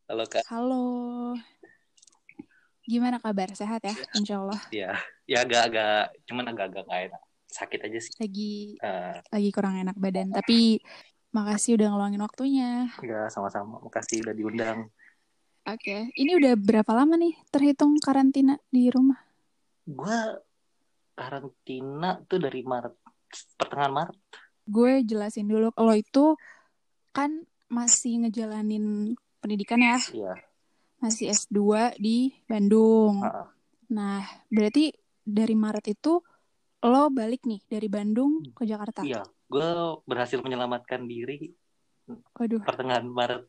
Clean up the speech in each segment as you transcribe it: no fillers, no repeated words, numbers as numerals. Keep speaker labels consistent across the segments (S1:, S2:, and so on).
S1: Halo Kak.
S2: Halo, gimana kabar? Sehat ya? Insya Allah.
S1: Ya, ya agak-agak, cuman agak-agak nggak enak. Sakit aja sih.
S2: Lagi
S1: Eh,
S2: lagi kurang enak badan. Tapi makasih udah ngeluangin waktunya.
S1: ya sama-sama. Makasih udah diundang.
S2: Oke, ini udah berapa lama nih terhitung karantina di rumah?
S1: Gue karantina tuh dari Maret, pertengahan Maret.
S2: Gue jelasin dulu. Kalau itu kan masih ngejalanin pendidikan ya.
S1: Iya.
S2: Masih S2 di Bandung.
S1: Heeh.
S2: Nah, berarti dari Maret itu lo balik nih dari Bandung ke Jakarta.
S1: Iya, gue berhasil menyelamatkan diri
S2: Waduh,
S1: pertengahan Maret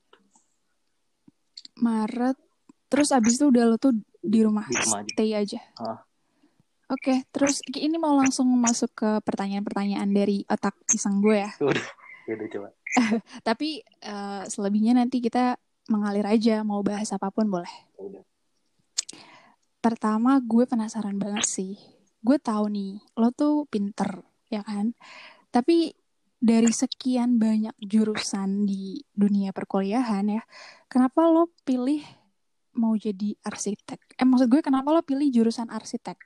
S2: Maret. Terus abis itu udah lo tuh di rumah
S1: di rumah aja.
S2: stay aja.
S1: Heeh.
S2: Oke, terus ini mau langsung masuk ke pertanyaan-pertanyaan dari otak iseng gue ya.
S1: Udah, ya udah coba.
S2: Tapi selebihnya nanti kita mengalir aja, mau bahas apapun boleh.
S1: Udah.
S2: Pertama, gue penasaran banget sih. Gue tahu nih, lo tuh pinter, ya kan? Tapi dari sekian banyak jurusan di dunia perkuliahan ya, kenapa lo pilih mau jadi arsitek? Maksud gue kenapa lo pilih jurusan arsitek?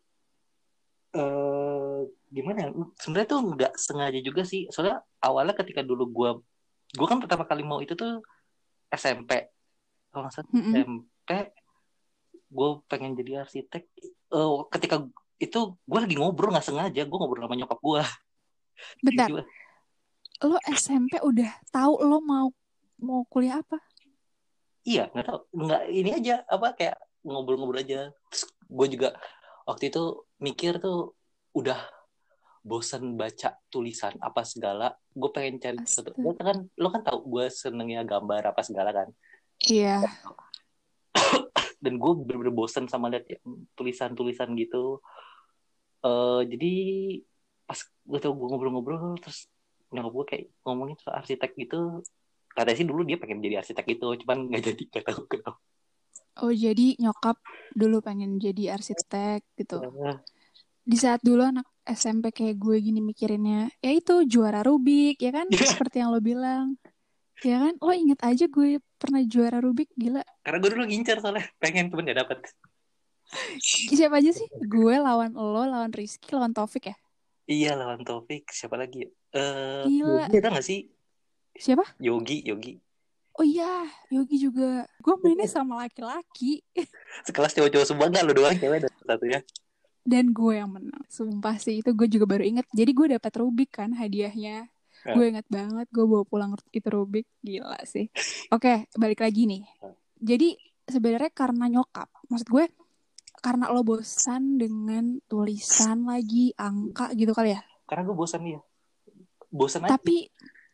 S1: eh Gimana ya? Sebenarnya tuh nggak sengaja juga sih. Soalnya awalnya ketika dulu gue kan pertama kali mau itu tuh SMP. Kalau nggak salah
S2: Mm-mm.
S1: SMP, gue pengen jadi arsitek. Ketika itu gue lagi ngobrol nggak sengaja, gue ngobrol sama nyokap gue.
S2: Bentar,
S1: Tiba-tiba,
S2: lo SMP udah tahu lo mau mau kuliah apa?
S1: iya nggak tahu, nggak ini aja apa kayak ngobrol-ngobrol aja. Terus gue juga waktu itu mikir tuh udah bosan baca tulisan apa segala. Gue pengen cari sesuatu.
S2: Astaga.
S1: Lo kan tahu gue senengnya gambar apa segala kan.
S2: Iya,
S1: Dan gue bener-bener bosan sama liat ya, tulisan-tulisan gitu. Jadi pas gue ngobrol-ngobrol terus nyokap gue kayak ngomongin soal arsitek gitu, katanya sih dulu dia pengen jadi arsitek gitu cuman nggak jadi, nggak tahu kenapa.
S2: oh jadi nyokap dulu pengen jadi arsitek gitu.
S1: Ya,
S2: Di saat dulu anak SMP kayak gue gini mikirinnya, ya itu juara Rubik, ya kan? Seperti yang lo bilang. Ya kan? Lo inget aja gue pernah juara Rubik, gila.
S1: karena gue dulu ngincer soalnya pengen cuman nggak dapet.
S2: Siapa aja sih? Gue lawan lo, lawan Rizky, lawan Taufik ya?
S1: Iya lawan Taufik siapa lagi ya?
S2: Gila.
S1: Yogi ada nggak sih?
S2: Siapa?
S1: Yogi
S2: Oh iya, Yogi juga. Gue mainnya sama laki-laki.
S1: sekelas cowok-cowok semua, nggak lo doang cewek dan satunya.
S2: Dan gue yang menang. Sumpah sih, itu gue juga baru inget. Jadi gue dapat Rubik kan hadiahnya.
S1: Nah,
S2: Gue inget banget, gue bawa pulang itu Rubik. Gila sih. Oke, balik lagi nih. Jadi sebenarnya karena nyokap. Maksud gue, karena lo bosan dengan tulisan lagi, angka gitu kali ya.
S1: karena gue bosan ya, bosan aja.
S2: Tapi,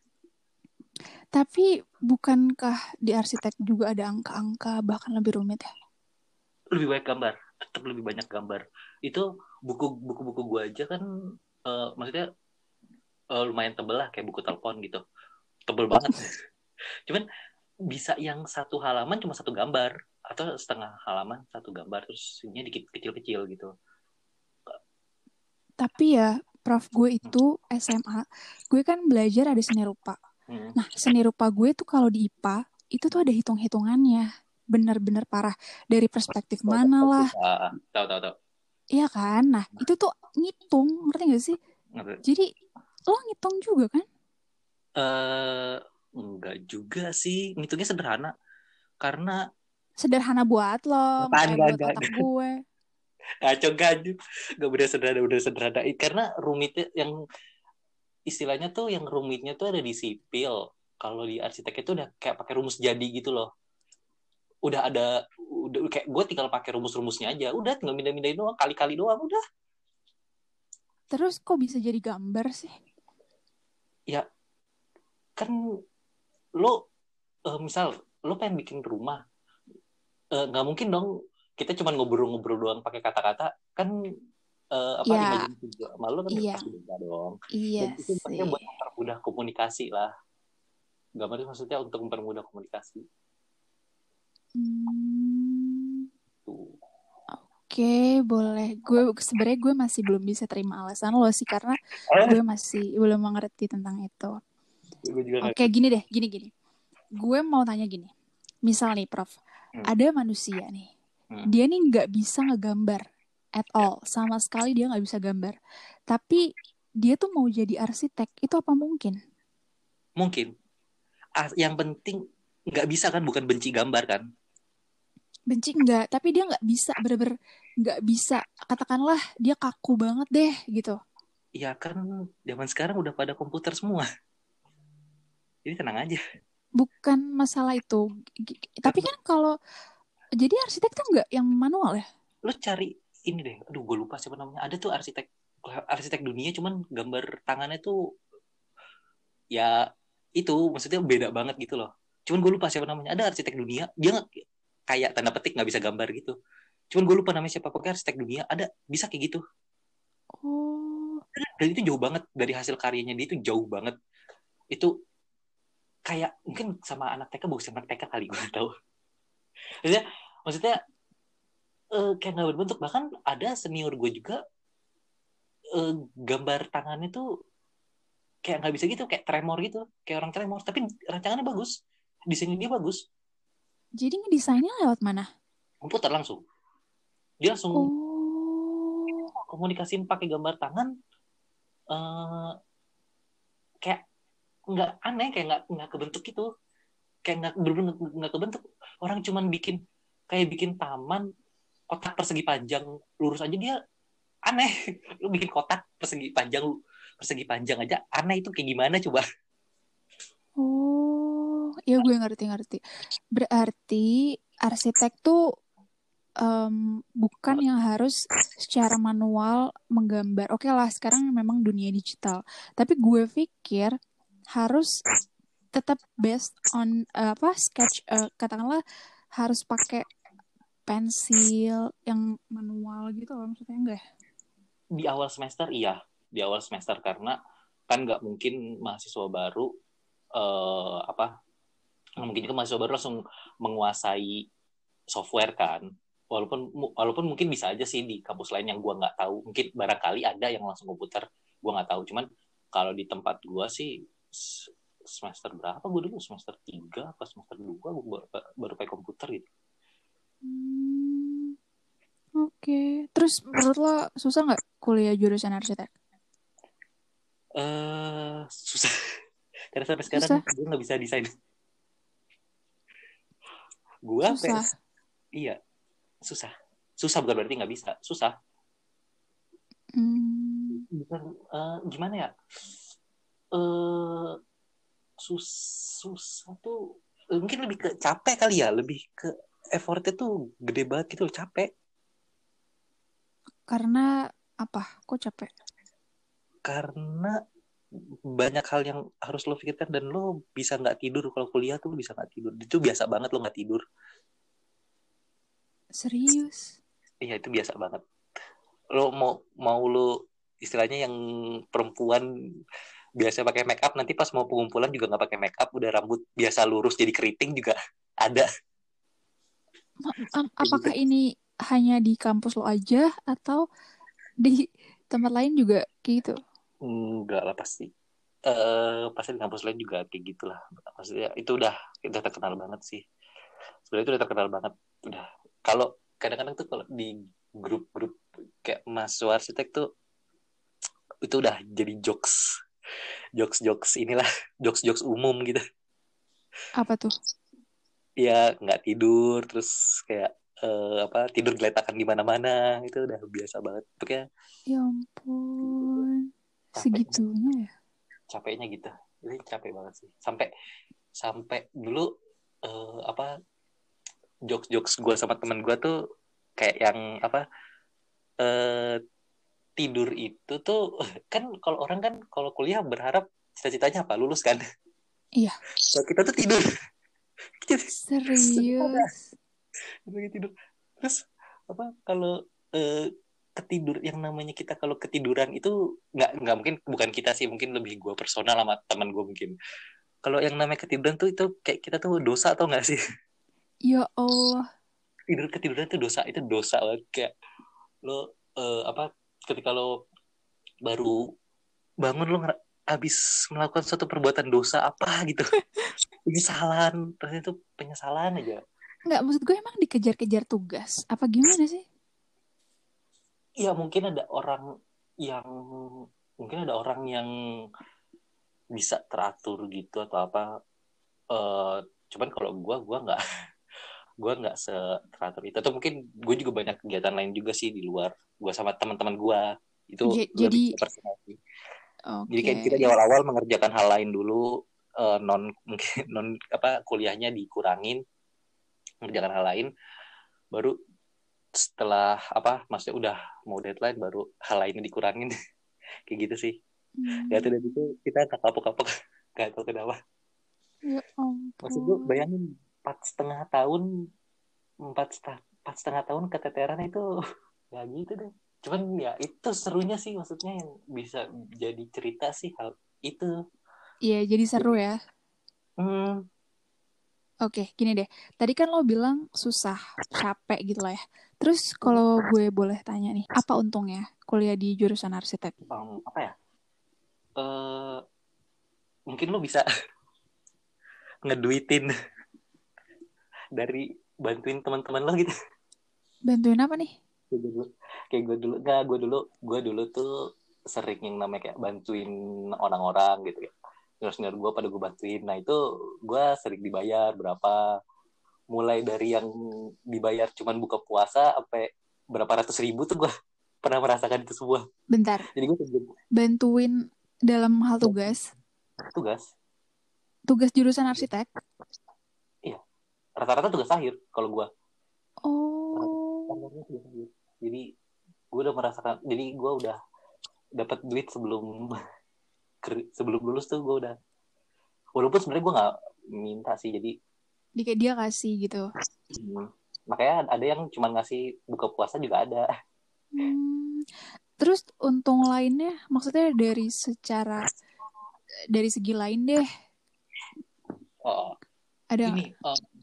S2: tapi bukankah di arsitek juga ada angka-angka bahkan lebih rumit ya?
S1: Lebih banyak gambar, tetap lebih banyak gambar. Itu buku-buku gue aja kan, maksudnya lumayan tebel lah kayak buku telepon gitu, tebel banget. Cuman bisa yang satu halaman cuma satu gambar atau setengah halaman satu gambar terus ini dikit kecil-kecil gitu.
S2: Tapi ya, prof gue itu SMA, gue kan belajar ada seni rupa.
S1: Hmm.
S2: Nah, seni rupa gue tuh kalau di IPA, itu tuh ada hitung-hitungannya. Bener-bener parah. Dari perspektif mana lah.
S1: Tahu tahu tahu.
S2: Iya kan? Nah, itu tuh ngitung. Ngerti gak sih? Jadi, lo ngitung juga kan?
S1: eh Enggak juga sih, ngitungnya sederhana karena
S2: Sederhana buat lo, nggak kayak buat otak
S1: enggak.
S2: gue.
S1: Kacau ganjut, nggak bener sederhana karena rumitnya yang istilahnya tuh yang rumitnya tuh ada di sipil. Kalau di arsitek itu udah kayak pakai rumus jadi gitu loh. Udah kayak gue tinggal pakai rumus-rumusnya aja. Udah tinggal mindahin doang, kali-kali doang udah.
S2: Terus kok bisa jadi gambar sih?
S1: Ya kan lo misal lo pengen bikin rumah, nggak mungkin dong kita cuma ngobrol-ngobrol doang pakai kata-kata kan, apa
S2: Ya,
S1: imajinasi juga malu kan
S2: iya.
S1: pasti bisa dong.
S2: Iya
S1: Dan itu pakai
S2: sih.
S1: buat mempermudah komunikasi lah. Gambar itu maksudnya untuk mempermudah komunikasi
S2: Hmm.
S1: tuh.
S2: Oke, boleh. Gue sebenarnya gue masih belum bisa terima alasan lo sih karena gue masih belum mengerti tentang itu.
S1: Gue juga nggak.
S2: Oke, gini deh, gini. Gue mau tanya gini. Misal nih Prof, ada manusia nih,
S1: Hmm.
S2: dia nih nggak bisa ngegambar at all, sama sekali dia nggak bisa gambar. Tapi dia tuh mau jadi arsitek, itu apa mungkin?
S1: Mungkin. Yang penting nggak bisa kan, bukan benci gambar kan?
S2: Benci nggak, tapi dia nggak bisa, bener-bener nggak bisa. Katakanlah dia kaku banget deh gitu.
S1: Ya kan zaman sekarang udah pada komputer semua. Jadi tenang aja.
S2: Bukan masalah itu. Tapi
S1: Kan
S2: kan kalau jadi arsitek tuh nggak yang manual ya?
S1: lo cari ini deh. Aduh, gue lupa siapa namanya. Ada tuh arsitek dunia, cuman gambar tangannya tuh ya itu maksudnya beda banget gitu loh. Cuman gue lupa siapa namanya. Ada arsitek dunia, dia kayak tanda petik nggak bisa gambar gitu. Cuman gue lupa namanya siapa. Pokoknya arsitek dunia ada bisa kayak gitu.
S2: Oh,
S1: Dan itu jauh banget dari hasil karyanya dia, itu jauh banget. Itu kayak mungkin sama anak TK, bukan anak TK kali, gue nggak tahu. Maksudnya kayak nggak berbentuk. Bahkan ada senior gue juga gambar tangannya tuh kayak nggak bisa gitu, kayak tremor gitu, kayak orang tremor. Tapi rancangannya bagus, desainnya dia bagus.
S2: jadi ngedesainnya lewat mana?
S1: Komputer langsung, dia langsung
S2: Oh,
S1: komunikasiin pakai gambar tangan. eh Kayak nggak aneh, kayak nggak kebentuk gitu, kayak nggak bener nggak kebentuk. Orang cuman bikin taman kotak persegi panjang lurus aja dia aneh. Lu bikin kotak persegi panjang aja aneh, itu kayak gimana coba?
S2: oh, ya gue ngerti-ngerti. Berarti arsitek tuh bukan yang harus secara manual menggambar. Oke lah, sekarang memang dunia digital. Tapi gue pikir harus tetap based on apa sketch, katakanlah harus pakai pensil yang manual gitu loh, maksudnya enggak ya?
S1: Di awal semester iya, di awal semester, karena kan nggak mungkin mahasiswa baru apa nggak mungkin juga mahasiswa baru langsung menguasai software kan. Walaupun mungkin bisa aja sih di kampus lain yang gue nggak tahu, mungkin barangkali ada yang langsung komputer, gue nggak tahu. Cuman kalau di tempat gue sih semester berapa gue dulu, semester 3 apa semester 2 gue baru pakai komputer gitu.
S2: Hmm, oke. Terus menurut lo susah nggak kuliah jurusan arsitek?
S1: Susah. Karena sampai sekarang
S2: Susah,
S1: gue nggak bisa desain. Gue
S2: susah.
S1: iya, susah. Susah bukan berarti nggak bisa, susah.
S2: Hmm,
S1: Bukan gimana ya, eh susah tuh mungkin lebih ke capek kali ya, lebih ke effortnya tuh gede banget gitu, capek.
S2: karena apa? Kok capek?
S1: Karena banyak hal yang harus lo pikirkan, dan lo bisa nggak tidur kalau kuliah tuh, lo bisa nggak tidur, itu biasa banget lo nggak tidur.
S2: Serius?
S1: Iya, itu biasa banget. Lo mau mau lo istilahnya yang perempuan biasa pakai make up, nanti pas mau pengumpulan juga nggak pakai make up, udah rambut biasa lurus jadi keriting juga ada.
S2: Apakah ini hanya di kampus lo aja atau di tempat lain juga kayak gitu?
S1: Enggak lah, pasti. Pasti di kampus lain juga kayak gitulah. Maksudnya itu udah terkenal banget sih. Sebenarnya itu udah terkenal banget. Udah. Kalau kadang-kadang tuh kalau di grup-grup kayak mahasiswa arsitek tuh, itu udah jadi jokes inilah, jokes umum gitu.
S2: Apa tuh?
S1: Ya nggak tidur, terus kayak apa, tidur geletakan di mana-mana, itu udah biasa banget. Pokoknya
S2: Ya ampun,
S1: capek,
S2: segitunya ya?
S1: capeknya gitu. Ini capek banget sih. Sampai sampai dulu apa, jokes gue sama temen gue tuh kayak yang apa, eh, tidur itu tuh kan, kalau orang kan kalau kuliah berharap cita-citanya apa, lulus kan.
S2: Iya,
S1: Kalau kita tuh tidur.
S2: serius.
S1: Lagi tidur. Terus apa, kalau ketidur, yang namanya kita kalau ketiduran itu nggak mungkin, bukan kita sih, mungkin lebih gue personal sama teman gue mungkin. Kalau yang namanya ketiduran tuh, itu kayak kita tuh dosa, atau nggak sih?
S2: Ya Allah,
S1: Ketiduran tuh dosa, itu dosa banget. Kayak lo apa, ketika lo baru bangun, lo habis melakukan suatu perbuatan dosa apa gitu, penyesalan, rasanya itu penyesalan aja.
S2: Nggak, maksud gue emang dikejar-kejar tugas apa gimana sih?
S1: Ya yang mungkin ada orang yang bisa teratur gitu atau apa. Eh, cuman kalau gue nggak, gue nggak seteratur itu. Atau mungkin gue juga banyak kegiatan lain juga sih di luar. Gue sama teman-teman gue itu lebih
S2: Jadi
S1: ke personal sih. Jadi
S2: oke.
S1: kayak kita di awal-awal mengerjakan hal lain dulu, non mungkin non apa kuliahnya dikurangin, mengerjakan hal lain, baru setelah apa maksudnya udah mau deadline baru hal lainnya dikurangin. Kayak gitu sih. Ya tuh dari itu
S2: Hmm,
S1: kita tak kapok-kapok. Gak tau kenapa.
S2: ya
S1: Maksud gue
S2: ampun.
S1: bayangin 4,5 tahun, 4,5 tahun keteteran itu ya gitu deh. Cuman ya itu serunya sih, maksudnya yang bisa jadi cerita sih hal itu.
S2: Iya, jadi seru ya.
S1: Hmm,
S2: Oke, gini deh. Tadi kan lo bilang susah, capek gitu lah ya. Terus kalau gue boleh tanya nih, apa untungnya kuliah di jurusan arsitek?
S1: apa ya? Eh mungkin lo bisa ngeduitin dari bantuin teman-teman lo gitu.
S2: Bantuin apa nih?
S1: Kayak gue dulu, gue dulu tuh sering yang namanya kayak bantuin orang-orang gitu ya. Senior gue pada gue bantuin. Nah itu gue sering dibayar berapa, mulai dari yang dibayar cuman buka puasa sampai berapa ratus ribu tuh gue pernah merasakan itu semua.
S2: Bentar,
S1: Jadi gue
S2: bantuin dalam hal tugas,
S1: tugas,
S2: tugas jurusan arsitek.
S1: iya, rata-rata tugas akhir kalau gue.
S2: Oh,
S1: Rata-rata tugas akhir. Jadi gue udah merasakan, jadi gue udah dapat duit sebelum lulus tuh gue udah, walaupun sebenarnya gue nggak minta sih, jadi
S2: dia kasih gitu.
S1: makanya ada yang cuma ngasih buka puasa juga ada.
S2: Hmm, terus untung lainnya, maksudnya dari segi lain deh,
S1: uh,
S2: ada nggak?
S1: ini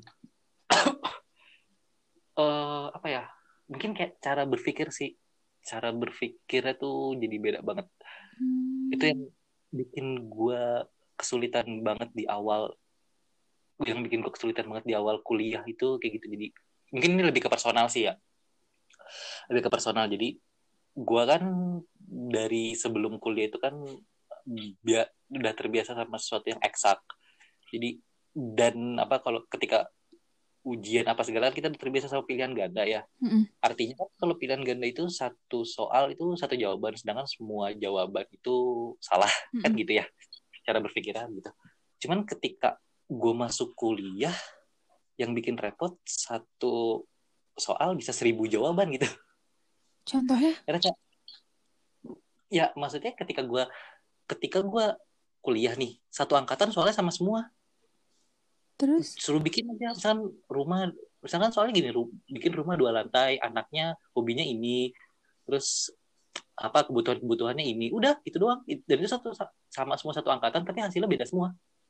S1: apa ya, mungkin kayak cara berpikir sih, cara berpikirnya tuh jadi beda banget. Itu yang
S2: Hmm,
S1: bikin gue kesulitan banget di awal, yang bikin gue kesulitan banget di awal kuliah itu kayak gitu. Jadi mungkin ini lebih ke personal sih ya, lebih ke personal. Jadi gue kan dari sebelum kuliah itu kan udah terbiasa sama sesuatu yang eksak. Jadi dan apa kalau ketika ujian apa segala kita terbiasa sama pilihan ganda ya.
S2: mm-mm,
S1: Artinya kan kalau pilihan ganda itu satu soal itu satu jawaban, sedangkan semua jawaban itu salah, kan
S2: mm-mm.
S1: gitu ya cara berpikirnya gitu. Cuman ketika gue masuk kuliah, yang bikin repot satu soal bisa 1.000 jawaban gitu.
S2: Contohnya,
S1: Karena ya maksudnya ketika gue kuliah nih, satu angkatan soalnya sama semua,
S2: terus,
S1: suruh bikin aja misalkan soalnya gini, bikin rumah 2 lantai, anaknya hobinya ini, terus apa kebutuhannya ini, udah itu doang. Dan itu sama semua satu angkatan tapi hasilnya beda semua.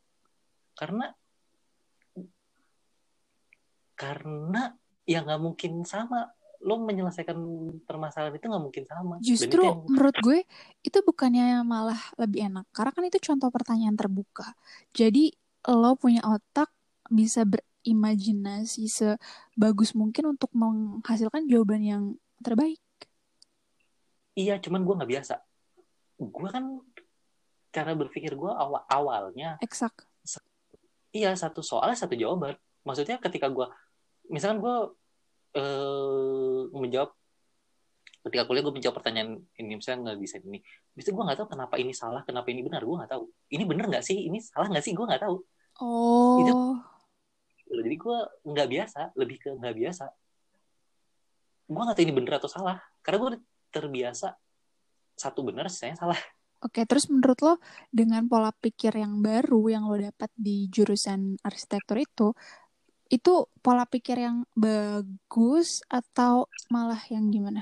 S1: Karena karena ya nggak mungkin sama, lo menyelesaikan permasalahan itu nggak mungkin sama. Dan itu
S2: justru
S1: yang
S2: menurut gue itu bukannya malah lebih enak, karena kan itu contoh pertanyaan terbuka. Jadi lo punya otak bisa berimajinasi sebagus mungkin untuk menghasilkan jawaban yang terbaik.
S1: iya, cuman gue nggak biasa. Gue kan cara berpikir gue awalnya,
S2: Eksak.
S1: iya, satu soalnya satu jawaban. Maksudnya ketika gue misalkan gue menjawab, ketika kuliah gue menjawab pertanyaan ini, misalnya nggak bisa ini, bisa gue nggak tahu kenapa ini salah, kenapa ini benar, gue nggak tahu. Ini benar nggak sih, ini salah nggak sih, gue nggak tahu. Itu
S2: Oh,
S1: jadi gue nggak biasa, lebih ke nggak biasa. Gue nggak tahu ini benar atau salah karena gue terbiasa satu benar saya salah.
S2: oke. Terus menurut lo dengan pola pikir yang baru yang lo dapat di jurusan arsitektur itu pola pikir yang bagus atau malah yang gimana?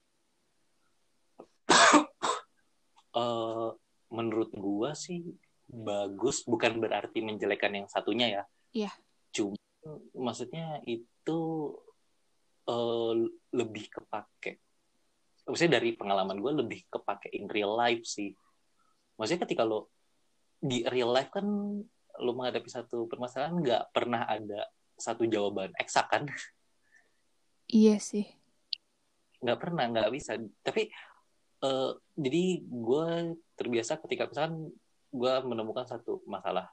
S1: uh, Menurut gue sih bagus, bukan berarti menjelekan yang satunya ya.
S2: Iya.
S1: Cuma maksudnya itu uh, lebih kepake, maksudnya dari pengalaman gue lebih kepake in real life sih. Maksudnya ketika lo di real life kan lu menghadapi satu permasalahan nggak pernah ada satu jawaban eksak kan.
S2: Iya sih.
S1: Nggak pernah, nggak bisa. Tapi jadi gue terbiasa ketika misalkan gue menemukan satu masalah,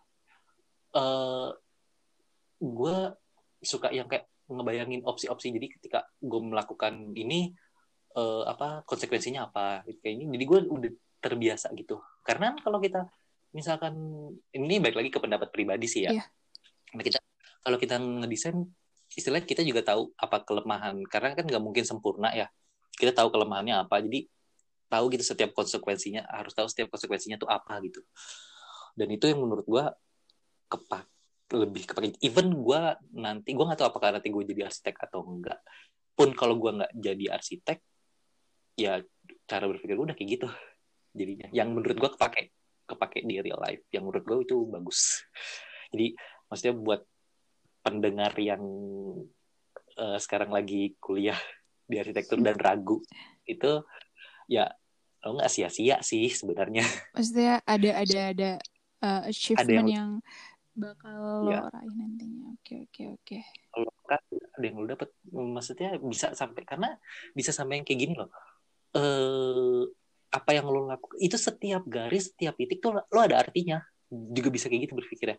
S1: gue suka yang kayak ngebayangin opsi-opsi. Jadi ketika gue melakukan ini, apa konsekuensinya apa kayak ini. Jadi gue udah terbiasa gitu. Karena kalau kita misalkan, ini balik lagi ke pendapat pribadi sih ya.
S2: Iya.
S1: Nah, kalau kita ngedesain, istilahnya kita juga tahu apa kelemahan, karena kan nggak mungkin sempurna ya. Kita tahu kelemahannya apa, jadi tahu gitu setiap konsekuensinya, harus tahu setiap konsekuensinya tuh apa gitu. Dan itu yang menurut gue lebih kepake. Even gue nggak tahu apakah nanti gue jadi arsitek atau enggak. Pun kalau gue nggak jadi arsitek, ya cara berpikir gue udah kayak gitu jadinya. Yang menurut gue kepake di real life. Yang menurut gue itu bagus. Jadi maksudnya buat pendengar yang sekarang lagi kuliah di arsitektur dan ragu, itu ya lo nggak sia-sia sih sebenarnya.
S2: Maksudnya ada achievement yang bakal lo
S1: ya,
S2: raih nantinya. Oke.
S1: kalau kan ada yang lo dapat, maksudnya bisa sampai, karena bisa sampai yang kayak gini loh. Apa yang lo lakukan itu, setiap garis, setiap titik tuh lo ada artinya. Juga bisa kayak gitu berpikirnya.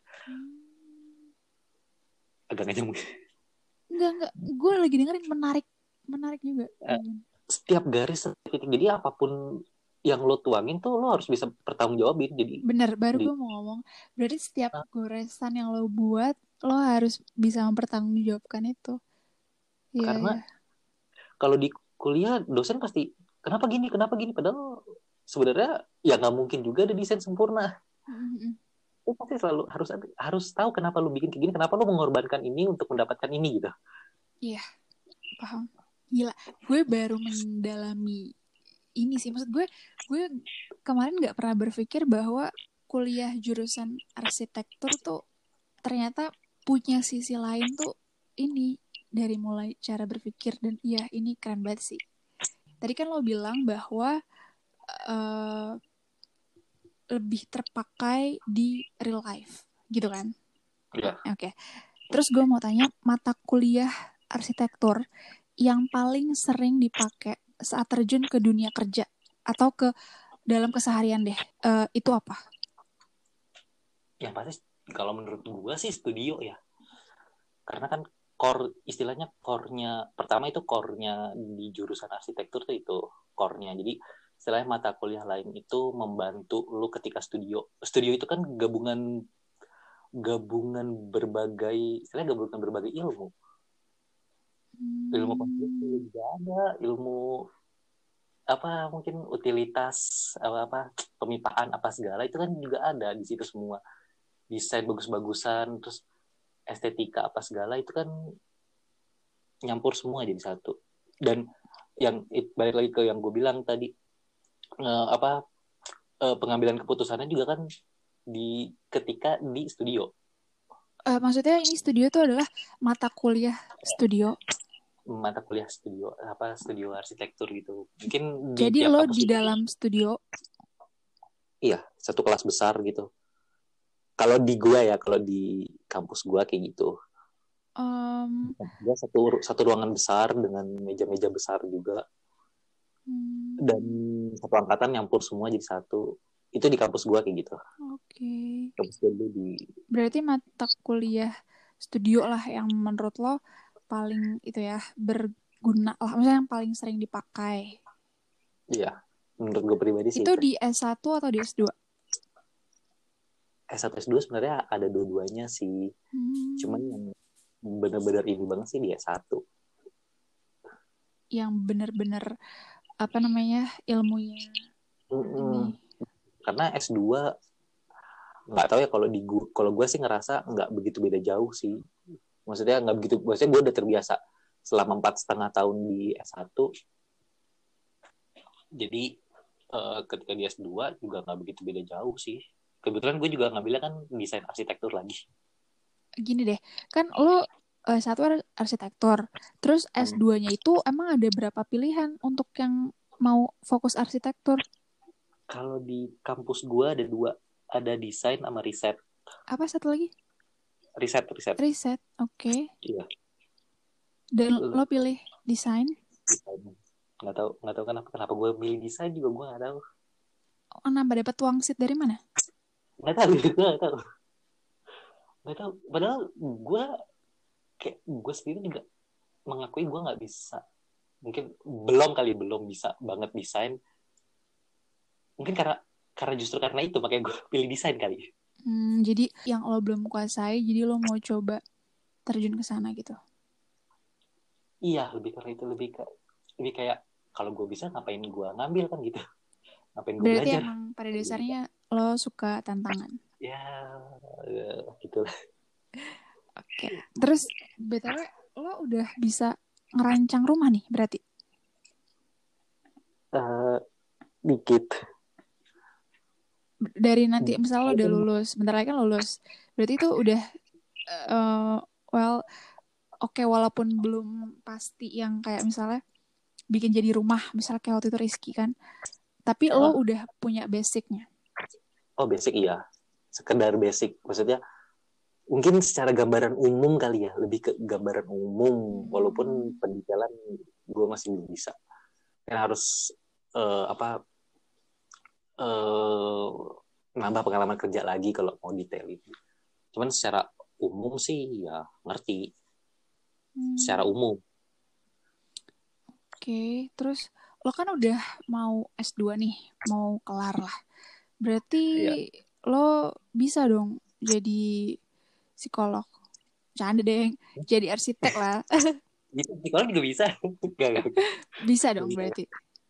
S1: Agak nggak nyambung.
S2: Enggak. Gue lagi dengerin menarik juga.
S1: Setiap garis, setiap titik. Jadi apapun yang lo tuangin tuh lo harus bisa pertanggungjawabin. Jadi
S2: bener, baru gue mau ngomong. Berarti setiap goresan yang lo buat, lo harus bisa mempertanggungjawabkan itu. Iya,
S1: karena kalau di kuliah dosen pasti kenapa gini. Padahal sebenarnya ya nggak mungkin juga ada desain sempurna. Lo pasti selalu harus tahu kenapa lo bikin kayak gini, kenapa lo mengorbankan ini untuk mendapatkan ini gitu.
S2: Iya, paham. Gila, gue baru mendalami ini sih. Maksud gue kemarin nggak pernah berpikir bahwa kuliah jurusan arsitektur tuh ternyata punya sisi lain tuh ini, dari mulai cara berpikir. Dan iya, ini keren banget sih. Tadi kan lo bilang bahwa lebih terpakai di real life, gitu kan?
S1: Iya.
S2: Oke. Terus gue mau tanya, mata kuliah arsitektur yang paling sering dipakai saat terjun ke dunia kerja atau ke dalam keseharian deh, itu apa?
S1: Yang pasti kalau menurut gue sih studio ya. Karena kan istilahnya core-nya, pertama itu core-nya di jurusan arsitektur tuh itu core-nya. Jadi istilahnya mata kuliah lain itu membantu lu ketika studio. Studio itu kan gabungan berbagai, istilahnya gabungan berbagai ilmu. Ilmu konstruksi juga ada, ilmu apa mungkin utilitas, apa pemipaan apa segala itu kan juga ada di situ semua. Desain bagus-bagusan, terus estetika apa segala itu kan nyampur semua jadi satu. Dan yang balik lagi ke yang gue bilang tadi, pengambilan keputusannya juga kan ketika di studio.
S2: Maksudnya ini studio tuh adalah mata kuliah studio.
S1: Mata kuliah studio, apa studio arsitektur gitu. Mungkin di
S2: jadi
S1: tiap
S2: lo
S1: kampus
S2: di
S1: itu,
S2: dalam studio.
S1: iya, satu kelas besar gitu. Kalau di gua ya, kalau di kampus gua kayak gitu. Gua satu ruangan besar dengan meja-meja besar juga. Dan satu angkatan nyampur semua jadi satu. Itu di kampus gua kayak gitu.
S2: Oke.
S1: Kampus gua dulu
S2: Berarti mata kuliah studio lah yang menurut lo paling itu ya, berguna lah, maksudnya yang paling sering dipakai.
S1: Iya, menurut gue pribadi sih
S2: Itu di S1 atau di S2?
S1: S1 S2 sebenarnya ada dua-duanya sih. Cuman yang benar-benar ini banget sih di S1.
S2: Yang benar-benar apa namanya, ilmunya ini.
S1: Karena S2 nggak tahu ya, kalau gue sih ngerasa nggak begitu beda jauh sih. Maksudnya gue udah terbiasa selama 4,5 tahun di S1. Jadi ketika di S2 juga nggak begitu beda jauh sih. Kebetulan gue juga ngambilnya kan desain arsitektur lagi.
S2: Gini deh, kan lo satu arsitektur, terus S2-nya itu emang ada berapa pilihan untuk yang mau fokus arsitektur?
S1: Kalau di kampus gue ada dua, ada desain sama riset.
S2: Apa satu lagi?
S1: Riset.
S2: Riset. Oke.
S1: Iya.
S2: Dan lo pilih desain?
S1: Nggak tahu kenapa gue milih desain juga, gue nggak tahu.
S2: Oh, nambah dapat wangsit dari mana?
S1: Nggak tahu. Padahal gue sendiri juga mengakui gue nggak bisa, mungkin belum bisa banget desain, mungkin justru karena itu makanya gue pilih desain kali.
S2: Jadi yang lo belum kuasai, jadi lo mau coba terjun ke sana gitu.
S1: Iya, lebih karena itu, lebih kayak kalau gue bisa ngapain gue ngambil kan gitu, ngapain gue
S2: Berarti
S1: belajar.
S2: emang pada dasarnya lo suka tantangan.
S1: Ya gitulah.
S2: Oke. Terus BTW lo udah bisa ngerancang rumah nih berarti?
S1: Dikit.
S2: Dari nanti misalnya lo udah lulus, bentar lagi kan lulus. Berarti itu udah oke, walaupun belum pasti yang kayak misalnya bikin jadi rumah, misalnya kayak waktu itu Rizky kan. Tapi lo udah punya basicnya.
S1: Oh, basic iya. Sekedar basic. Maksudnya mungkin secara gambaran umum kali ya, lebih ke gambaran umum, walaupun pendetalan gue masih belum bisa. Kan harus nambah pengalaman kerja lagi kalau mau detail itu. Cuman secara umum sih ya ngerti. Secara umum.
S2: Oke, terus lo kan udah mau S2 nih, mau kelar lah. Berarti lo bisa dong jadi psikolog. Canda deh, jadi arsitek lah.
S1: Psikolog juga bisa.
S2: Bisa dong berarti.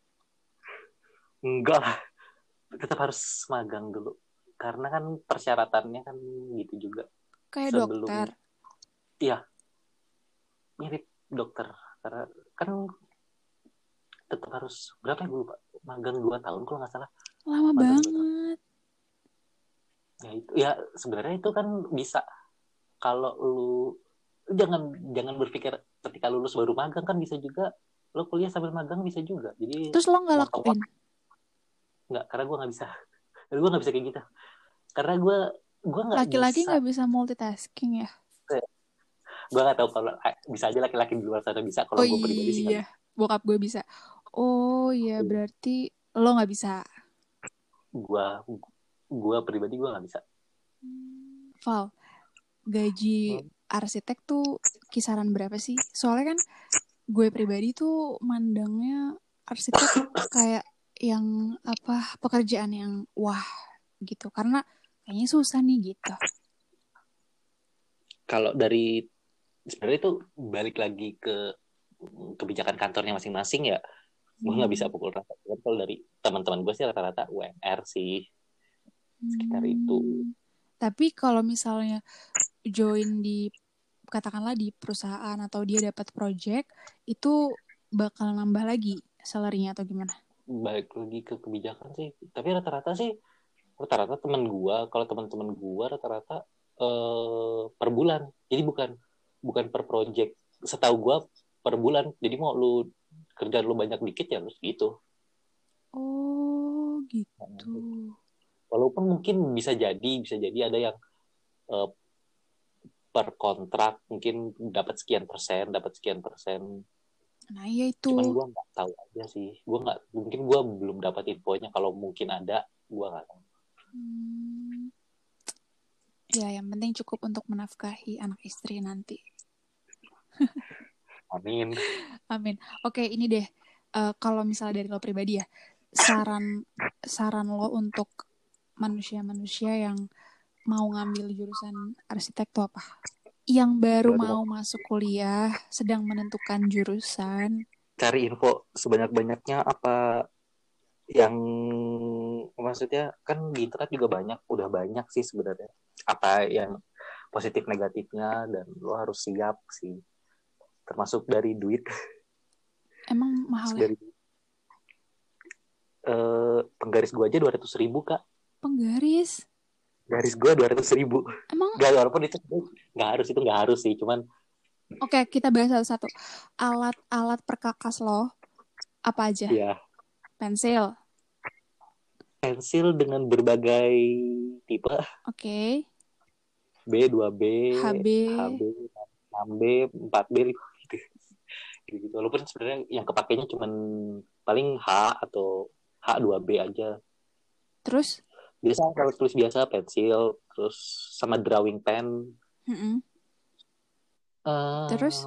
S1: Enggak lah. Tetap harus magang dulu. Karena kan persyaratannya kan gitu juga.
S2: Kayak
S1: sebelum
S2: dokter.
S1: Iya. Mirip dokter. Karena kan tetap harus berapa ya gue lupa, magang 2 tahun kalau nggak salah.
S2: Lama banget.
S1: Ya itu ya sebenarnya itu kan bisa kalau lu jangan berpikir ketika lulus baru magang, kan bisa juga lo kuliah sambil magang, bisa juga. Jadi
S2: terus lo nggak lakuin?
S1: Nggak, karena gue nggak bisa. Karena gue nggak bisa kayak gitu. Karena gue nggak bisa.
S2: Laki-laki nggak bisa multitasking ya?
S1: Gue nggak tahu, kalau bisa aja laki-laki di luar sana bisa. Kalau gue pribadi sih nggak bisa.
S2: Bokap gue bisa. Oh iya, berarti lo nggak bisa.
S1: Gue pribadi gue nggak bisa.
S2: Val, gaji arsitek tuh kisaran berapa sih? Soalnya kan gue pribadi tuh mandangnya arsitek kayak yang apa, pekerjaan yang wah gitu, karena kayaknya susah nih gitu.
S1: Kalau dari sebenarnya itu balik lagi ke kebijakan kantornya masing-masing ya. Gue nggak bisa pukul rata. Kalau dari teman-teman gue sih rata-rata UMR sih, sekitar itu.
S2: Tapi kalau misalnya join di, katakanlah di perusahaan atau dia dapat project, itu bakal nambah lagi salary-nya atau gimana?
S1: Balik lagi ke kebijakan sih. Tapi rata-rata teman gue, kalau teman-teman gue rata-rata per bulan. Jadi bukan per project. Setahu gue per bulan. Jadi mau lu kerjaan lu banyak dikit ya harus gitu.
S2: Oh gitu.
S1: Walaupun mungkin bisa jadi ada yang per kontrak mungkin dapat sekian persen.
S2: Nah iya itu.
S1: Cuman gue nggak tahu aja sih. Mungkin gue belum dapat infonya. Kalau mungkin ada, gue nggak tahu.
S2: Ya yang penting cukup untuk menafkahi anak istri nanti.
S1: Amin.
S2: Oke, ini deh. Kalau misalnya dari lo pribadi ya, saran lo untuk manusia-manusia yang mau ngambil jurusan arsitek itu apa? Yang baru mau masuk kuliah, sedang menentukan jurusan.
S1: Cari info sebanyak-banyaknya apa yang, maksudnya kan di internet juga udah banyak sih sebenarnya. Apa yang positif negatifnya, dan lo harus siap sih. Termasuk dari duit.
S2: Emang mahal ya?
S1: Penggaris gue aja 200.000 Kak.
S2: Penggaris?
S1: Garis gue 200.000.
S2: Emang?
S1: Gak, walaupun itu nggak harus sih, cuman.
S2: Oke, kita bahas satu-satu. Alat perkakas lo apa aja?
S1: Iya.
S2: Pensil
S1: Dengan berbagai tipe.
S2: Oke.
S1: B, 2B,
S2: HB.
S1: HB, 6B, 4B, 5 gitu. Gitu. Walaupun sebenarnya yang kepakainya cuma paling H atau H2B aja.
S2: Terus?
S1: Biasa kalau tulis biasa pensil, terus sama drawing pen.
S2: Mm-mm. Terus?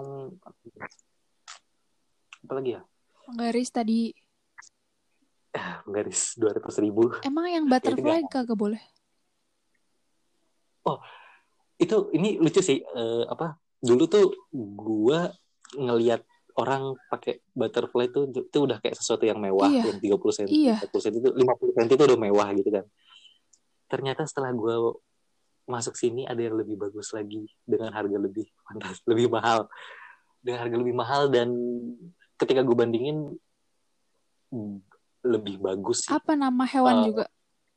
S1: Apa lagi ya?
S2: Garis tadi.
S1: Garis 200.000.
S2: Emang yang
S1: Ya, itu
S2: butterfly
S1: gampang.
S2: kagak boleh?
S1: Oh, ini lucu sih. Dulu tuh gua ngelihat orang pakai butterfly itu udah kayak sesuatu yang mewah,
S2: Iya,
S1: yang 30 cm,
S2: iya.
S1: 40 cm itu 50 cm itu udah mewah gitu kan. Ternyata setelah gua masuk sini ada yang lebih bagus lagi dengan harga lebih pantas, lebih mahal. Dengan harga lebih mahal dan ketika gue bandingin lebih bagus sih.
S2: Apa nama hewan juga?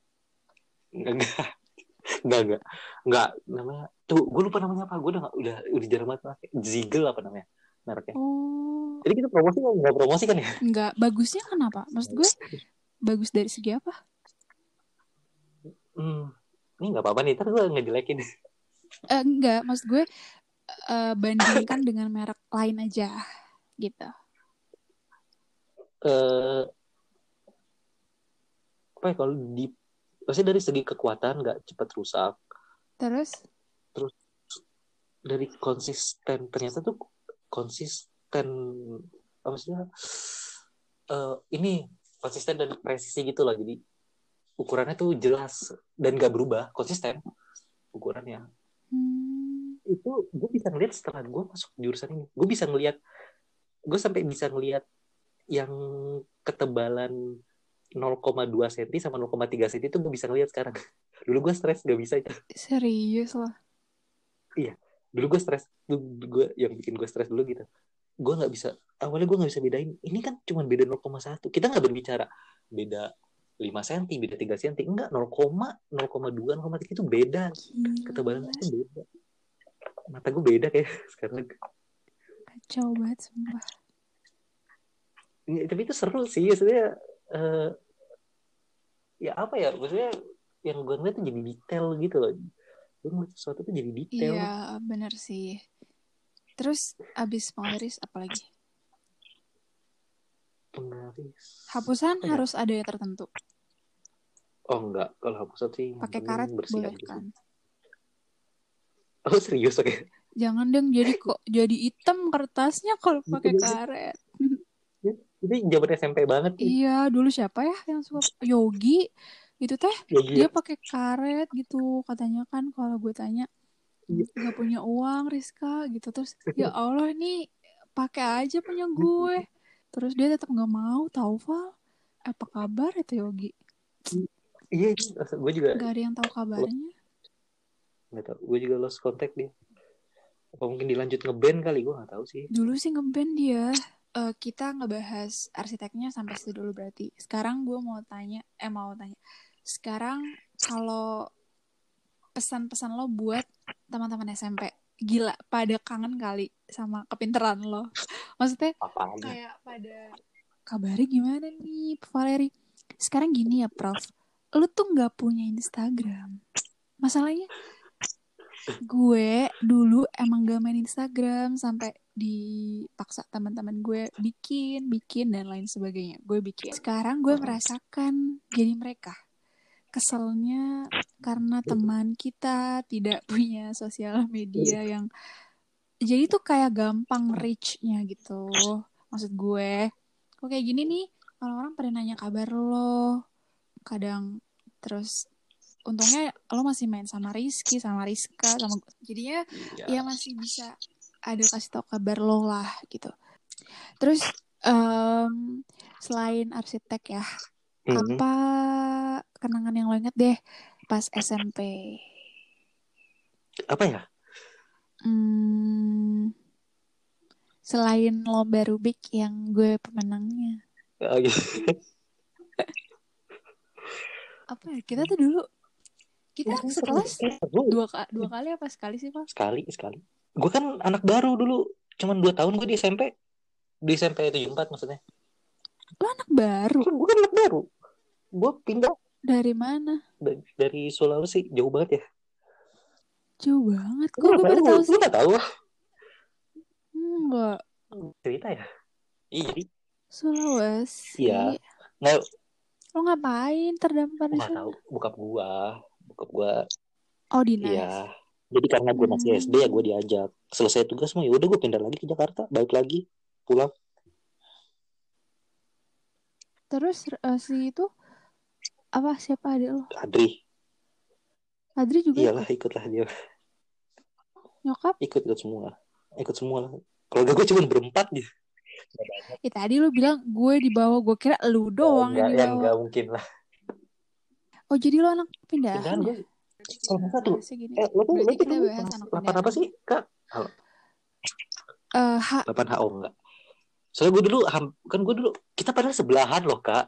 S1: Enggak namanya tuh gue lupa namanya apa, gue udah jarang banget pakai. Ziegel apa namanya mereknya.
S2: Oh,
S1: Jadi kita promosi nggak promosi kan ya?
S2: enggak. Bagusnya kenapa? Maksud gue bagus dari segi apa?
S1: Ini nggak apa-apa nih, ntar gue ngejelekin.
S2: Enggak, maksud gue bandingkan dengan merek lain aja gitu.
S1: Apa ya, kalau pasti dari segi kekuatan nggak cepat rusak.
S2: Terus
S1: Dari konsisten, ternyata tuh konsisten apa sih ini konsisten dan presisi gitu loh. Jadi ukurannya tuh jelas dan gak berubah, konsisten ukurannya. Itu gue bisa ngeliat setelah gue masuk jurusan ini. Gue sampai bisa ngeliat yang ketebalan 0,2 cm sama 0,3 cm itu gue bisa ngeliat sekarang. Dulu gue stres gak bisa itu.
S2: serius loh.
S1: Iya, dulu gue stres. Gue yang bikin gue stres dulu gitu. Awalnya gue nggak bisa bedain. Ini kan cuma beda 0,1. Kita nggak berbicara beda 5 cm, beda 3 cm. Enggak, 0,2, 0,3 itu beda. Ketebalan itu beda. Mata gue beda kayak sekarang.
S2: Kacau banget sumpah.
S1: Ya, tapi itu seru sih. Maksudnya ya apa ya? Maksudnya yang gue ngeliat tuh jadi detail gitu loh. Gue ngeliat sesuatu tuh jadi detail.
S2: Iya, bener sih. Terus abis penggaris apa lagi?
S1: Penggaris.
S2: Hapusan harus ada yang tertentu.
S1: Oh enggak, kalau hapusan sih
S2: pakai karet
S1: bersih
S2: boleh
S1: aja
S2: kan?
S1: sih. Oh serius, oke.
S2: Jangan dong jadi hitam kertasnya kalau pakai karet.
S1: Itu zaman SMP banget.
S2: Iya, dulu siapa ya yang suka Yogi? Itu teh
S1: Yogi
S2: dia
S1: ya.
S2: pakai karet gitu katanya kan, kalau gue tanya nggak punya uang Rizka gitu, terus ya Allah nih pakai aja punya gue, terus dia tetap nggak mau. Tahu Val, apa kabar itu Yogi?
S1: Iya, gue juga
S2: Nggak ada yang tahu kabarnya.
S1: nggak tahu. Gue juga lost contact dia. Apa mungkin dilanjut ngeband kali, gue nggak tahu sih.
S2: Dulu sih ngeband dia. Kita ngebahas arsiteknya sampai situ dulu berarti. Sekarang gue mau tanya. Sekarang kalau pesan-pesan lo buat teman-teman SMP, gila pada kangen kali sama kepinteran lo. Maksudnya
S1: Apanya?
S2: kayak pada kabarnya gimana nih Valeri? Sekarang gini ya Prof, lo tuh nggak punya Instagram. Masalahnya gue dulu emang gak main Instagram sampai dipaksa teman-teman gue bikin dan lain sebagainya. Gue bikin. Sekarang gue merasakan jadi mereka. Keselnya karena teman kita tidak punya sosial media yang jadi tuh kayak gampang reach-nya gitu. Maksud gue, kok kayak gini nih, orang-orang pada nanya kabar lo. Kadang terus untungnya lo masih main sama Rizky, sama Rizka, sama jadinya ya masih bisa ada kasih tau kabar lo lah gitu. Terus selain arsitek ya, apa kenangan yang lo inget deh pas SMP?
S1: Apa ya?
S2: Selain lomba Rubik yang gue pemenangnya. Apa ya? Kita tuh dulu kita sekelas dua kali apa sekali sih Pak?
S1: Sekali. Gue kan anak baru dulu, cuman 2 tahun gue di SMP. Di SMP 74 maksudnya.
S2: Lo anak baru?
S1: Gue kan anak baru. Gue pindah.
S2: Dari mana?
S1: Dari Sulawesi, jauh banget ya.
S2: Jauh banget.
S1: Lu
S2: Kok
S1: nggak
S2: gue
S1: tahu?
S2: baru tahu
S1: Lu
S2: sih?
S1: nggak tahu?
S2: Enggak.
S1: Cerita ya? Iya.
S2: Sulawesi.
S1: Iya. Nggak,
S2: Lo ngapain terdampar
S1: gua
S2: di
S1: nggak tahu.
S2: sana?
S1: Bokap gua,
S2: Oh,
S1: iya.
S2: dinas.
S1: Jadi karena gue masih SD ya gue
S2: Hmm.
S1: diajak. Selesai tugas mah ya udah gue pindah lagi ke Jakarta, balik lagi, pulang.
S2: Terus si itu apa siapa adik lo?
S1: Adri,
S2: Adri juga
S1: iyalah
S2: ikut.
S1: ikutlah dia,
S2: Nyokap?
S1: ikut ikut semua lah. Kalau gue cuma berempat gitu.
S2: Tadi lu bilang gue dibawa. Gue kira lu doang yang dibawa.
S1: Enggak mungkin lah.
S2: Oh, jadi lo anak
S1: Pindahan
S2: pindahan ya?
S1: gue.
S2: Berarti
S1: Kalau
S2: kita
S1: nggak tuh,
S2: bahasnya gini.
S1: lo
S2: Berarti
S1: tuh
S2: kita
S1: dulu
S2: bahas
S1: kelas
S2: anak
S1: 8 apa
S2: pindahan.
S1: sih kak? Halo,
S2: Hak.
S1: 8 HO enggak? Soalnya gue dulu kan gue dulu kita padahal sebelahan loh kak.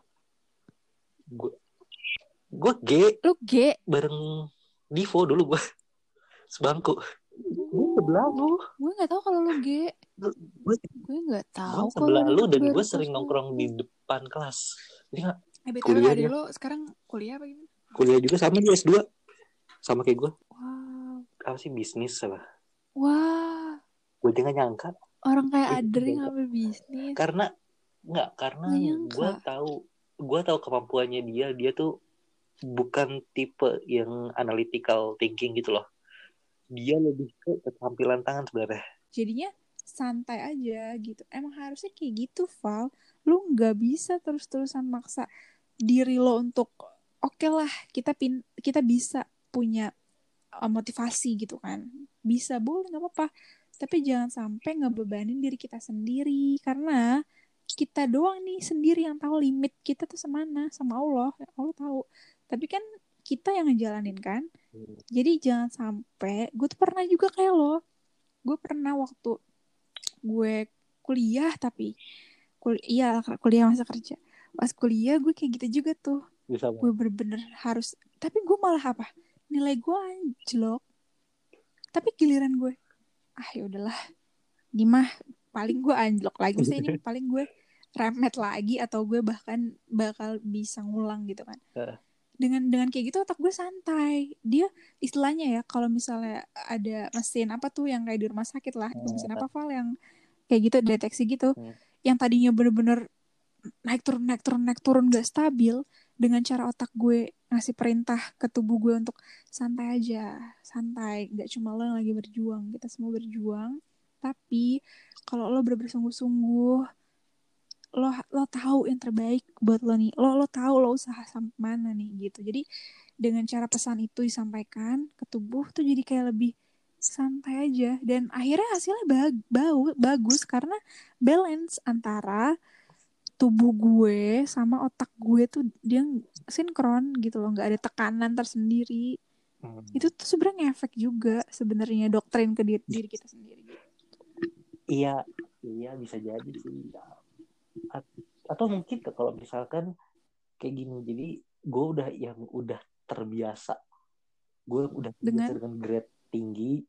S1: Gue G
S2: Lu G.
S1: bareng Divo dulu gue sebangku. Gue sebelah
S2: Oh,
S1: lu.
S2: gue nggak tahu kalau lu G.
S1: Gue
S2: Gue nggak
S1: gue
S2: tahu kalau
S1: sebelah
S2: dia
S1: lu dan
S2: baru
S1: gue
S2: kelas
S1: sering nongkrong
S2: 8.
S1: di depan kelas. Jadi nggak
S2: BTW adik
S1: kuliahnya
S2: lo sekarang kuliah apa gimana?
S1: kuliah juga sama dia S2 sama kayak gue.
S2: Wow.
S1: Apa sih bisnis apa?
S2: Wah,
S1: Gue jangan nyangka.
S2: orang kayak Adri
S1: Nyangka.
S2: ngambil bisnis.
S1: Karena
S2: Nggak nyangka.
S1: gue tahu kemampuannya dia tuh bukan tipe yang analytical thinking gitu loh. Dia lebih ke keterampilan tangan sebenarnya.
S2: Jadinya santai aja gitu. Emang harusnya kayak gitu, Val. Lu nggak bisa terus-terusan maksa diri lo untuk oke lah kita bisa punya motivasi gitu kan. Bisa boleh nggak apa-apa. Tapi jangan sampai ngebebanin diri kita sendiri karena kita doang nih sendiri yang tahu limit kita tuh semana sama Allah. Allah tahu. Tapi kan kita yang ngejalanin kan. Jadi jangan sampai gue tuh pernah juga kayak lo. Gue pernah waktu gue kuliah tapi kuliah masa kerja. Pas kuliah gue kayak gitu juga tuh.
S1: Bisa
S2: Gue
S1: banget.
S2: bener-bener harus. Tapi gue malah apa? Nilai gue anjlok. Tapi giliran gue, ya udahlah. Ini mah paling gue anjlok lagi. Maksudnya ini paling gue remet lagi atau gue bahkan bakal bisa ngulang gitu kan. Dengan kayak gitu otak gue santai. Dia istilahnya ya kalau misalnya ada mesin apa tuh yang kayak di rumah sakit lah, itu mesin apa Val yang kayak gitu deteksi gitu. Yang tadinya bener-bener naik turun gak stabil, dengan cara otak gue ngasih perintah ke tubuh gue untuk santai aja, santai, nggak cuma lo yang lagi berjuang, kita semua berjuang, tapi kalau lo bener-bener sungguh-sungguh, lo tahu yang terbaik buat lo nih, lo tahu lo usaha sampai mana nih gitu. Jadi dengan cara pesan itu disampaikan ke tubuh tuh jadi kayak lebih santai aja dan akhirnya hasilnya bagus karena balance antara tubuh gue sama otak gue tuh dia sinkron gitu loh, nggak ada tekanan tersendiri. Itu tuh sebenarnya efek juga sebenarnya doktrin ke diri kita sendiri gitu.
S1: Iya bisa jadi sih. Atau mungkin kalau misalkan kayak gini, jadi gue udah terbiasa,
S2: Dengan
S1: dengan grade tinggi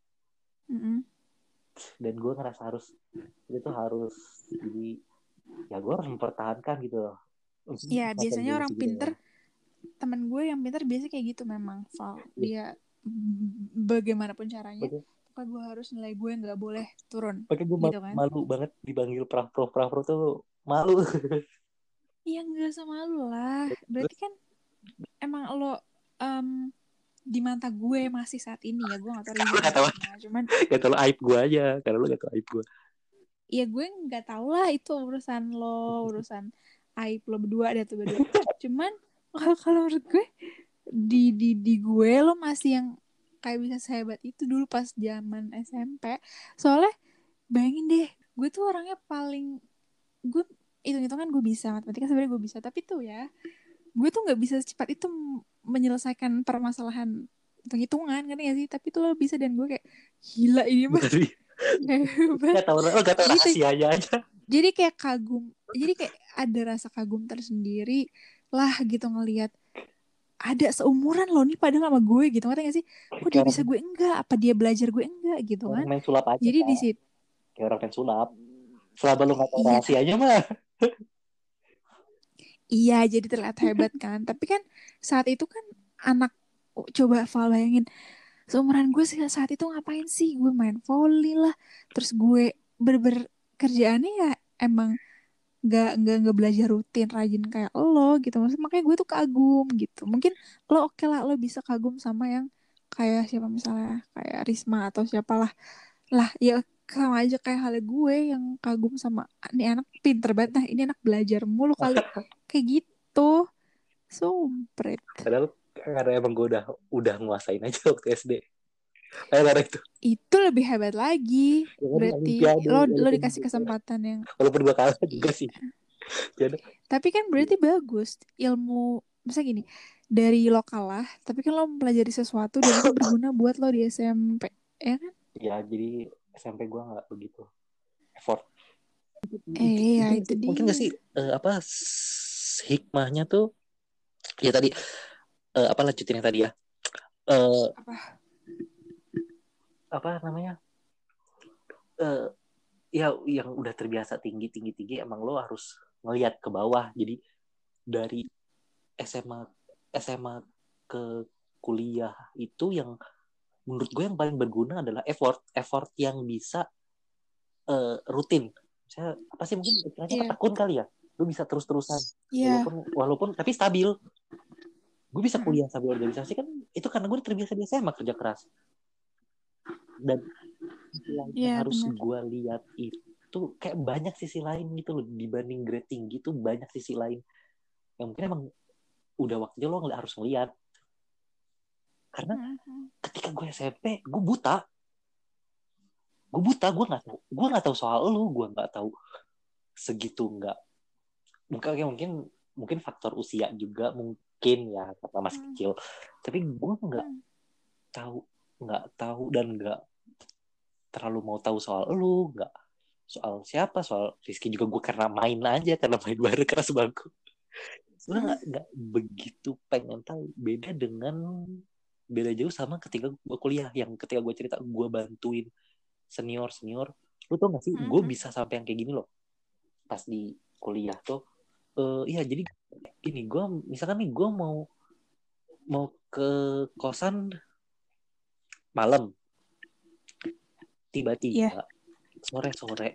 S1: dan gue ngerasa itu harus jadi ya gue harus mempertahankan gitu loh.
S2: ya biasanya orang pinter, temen gue yang pinter biasa kayak gitu memang Val. Dia bagaimanapun caranya pokoknya gue harus nilai gue nggak boleh turun.
S1: Pakai gue
S2: gitu kan.
S1: malu banget dipanggil prof tuh malu.
S2: Iya nggak sama lu lah. Berarti kan emang lo di mata gue masih saat ini ya, gue nggak tahu Rizal gimana, cuman
S1: gak tau aib gue aja karena lo gak tau aib gue.
S2: ya gue nggak tahu lah itu urusan lo, urusan aib lo berdua ada tuh berdua. Cuman kalau menurut gue di gue lo masih yang kayak bisa sehebat itu dulu pas zaman SMP. Soalnya bayangin deh, gue tuh orangnya paling gue hitung-hitungan gue bisa, matematika sebenarnya gue bisa, tapi tuh ya gue tuh nggak bisa secepat itu menyelesaikan permasalahan hitung-hitungan kan ya sih, tapi tuh lo bisa dan gue kayak gila ini mah hebat.
S1: Gak tau
S2: Gitu.
S1: rahasianya aja.
S2: Jadi kayak kagum, jadi kayak ada rasa kagum tersendiri lah gitu ngelihat ada seumuran loh nih padahal sama gue gitu, ngerti gak sih? Kok dia bisa gue enggak? Apa dia belajar gue enggak gitu kan?
S1: Main sulap aja
S2: Jadi di
S1: kan,
S2: situ
S1: kayak orang main sulap. Selama lu gak tau
S2: iya
S1: rahasianya mah.
S2: iya jadi terlihat hebat kan. Tapi kan saat itu kan anak, coba Val bayangin seumuran gue saat itu ngapain sih? Gue main volley lah. Terus gue kerjaannya ya emang nggak belajar rutin rajin kayak lo gitu. Maksudnya makanya gue tuh kagum gitu. Mungkin lo oke lah, lo bisa kagum sama yang kayak siapa misalnya kayak Risma atau siapalah lah, ya sama aja kayak halnya gue yang kagum sama ini anak pinter banget, nah ini anak belajar mulu kali, kayak gitu. Sumpret.
S1: Padahal karena emang gue udah nguasain aja waktu SD. Karena itu.
S2: Itu lebih hebat lagi.
S1: Ya kan
S2: Berarti
S1: Olimpiade
S2: lo dikasih kesempatan yang
S1: walaupun gue kalah juga sih. Jadi
S2: tapi kan berarti bagus ilmu, misalnya gini, dari lo kalah tapi kan lo mempelajari sesuatu dan itu berguna buat lo di SMP, ya kan?
S1: ya jadi SMP gue nggak begitu effort.
S2: Ya
S1: Mungkin,
S2: itu
S1: mungkin gak
S2: dia.
S1: sih hikmahnya tuh ya tadi apa lanjutin yang tadi ya eh,
S2: Apa?
S1: apa namanya eh, ya yang udah terbiasa tinggi emang lo harus ngelihat ke bawah. Jadi dari SMA SMA ke kuliah itu yang menurut gue yang paling berguna adalah effort yang bisa rutin. Saya apa sih mungkin istilahnya
S2: Iya.
S1: ketekun kali ya. Lu bisa terus-terusan
S2: Iya.
S1: walaupun tapi stabil. Gue bisa
S2: Mm-mm.
S1: kuliah sambil organisasi kan itu karena gue terbiasa di SMA kerja keras. Dan sisi lain
S2: Iya
S1: yang harus
S2: benar.
S1: gue lihat itu kayak banyak sisi lain gitu loh, dibanding grade tinggi tuh banyak sisi lain yang mungkin emang udah waktunya lo harus ngeliat. Karena
S2: Mm-mm.
S1: ketika gue SMP gue nggak tahu soal lu, gue nggak tahu segitu nggak mungkin faktor usia juga mungkin ya karena masih
S2: Mm-mm.
S1: kecil, tapi gue tahu nggak tahu dan nggak terlalu mau tahu soal lu, nggak soal siapa, soal Rizky juga gue karena main aja, karena main bareng keras sebangku. Sebenarnya
S2: Mm-mm.
S1: nggak begitu pengen tahu. Beda jauh sama ketika gue kuliah, yang ketika gue cerita gue bantuin senior senior. Lu tau gak sih gue
S2: Mm-mm.
S1: bisa sampai yang kayak gini loh pas di kuliah tuh. Iya jadi gini, gue misalkan nih gue mau mau ke kosan malam,
S2: Iya.
S1: tiba-tiba sore-sore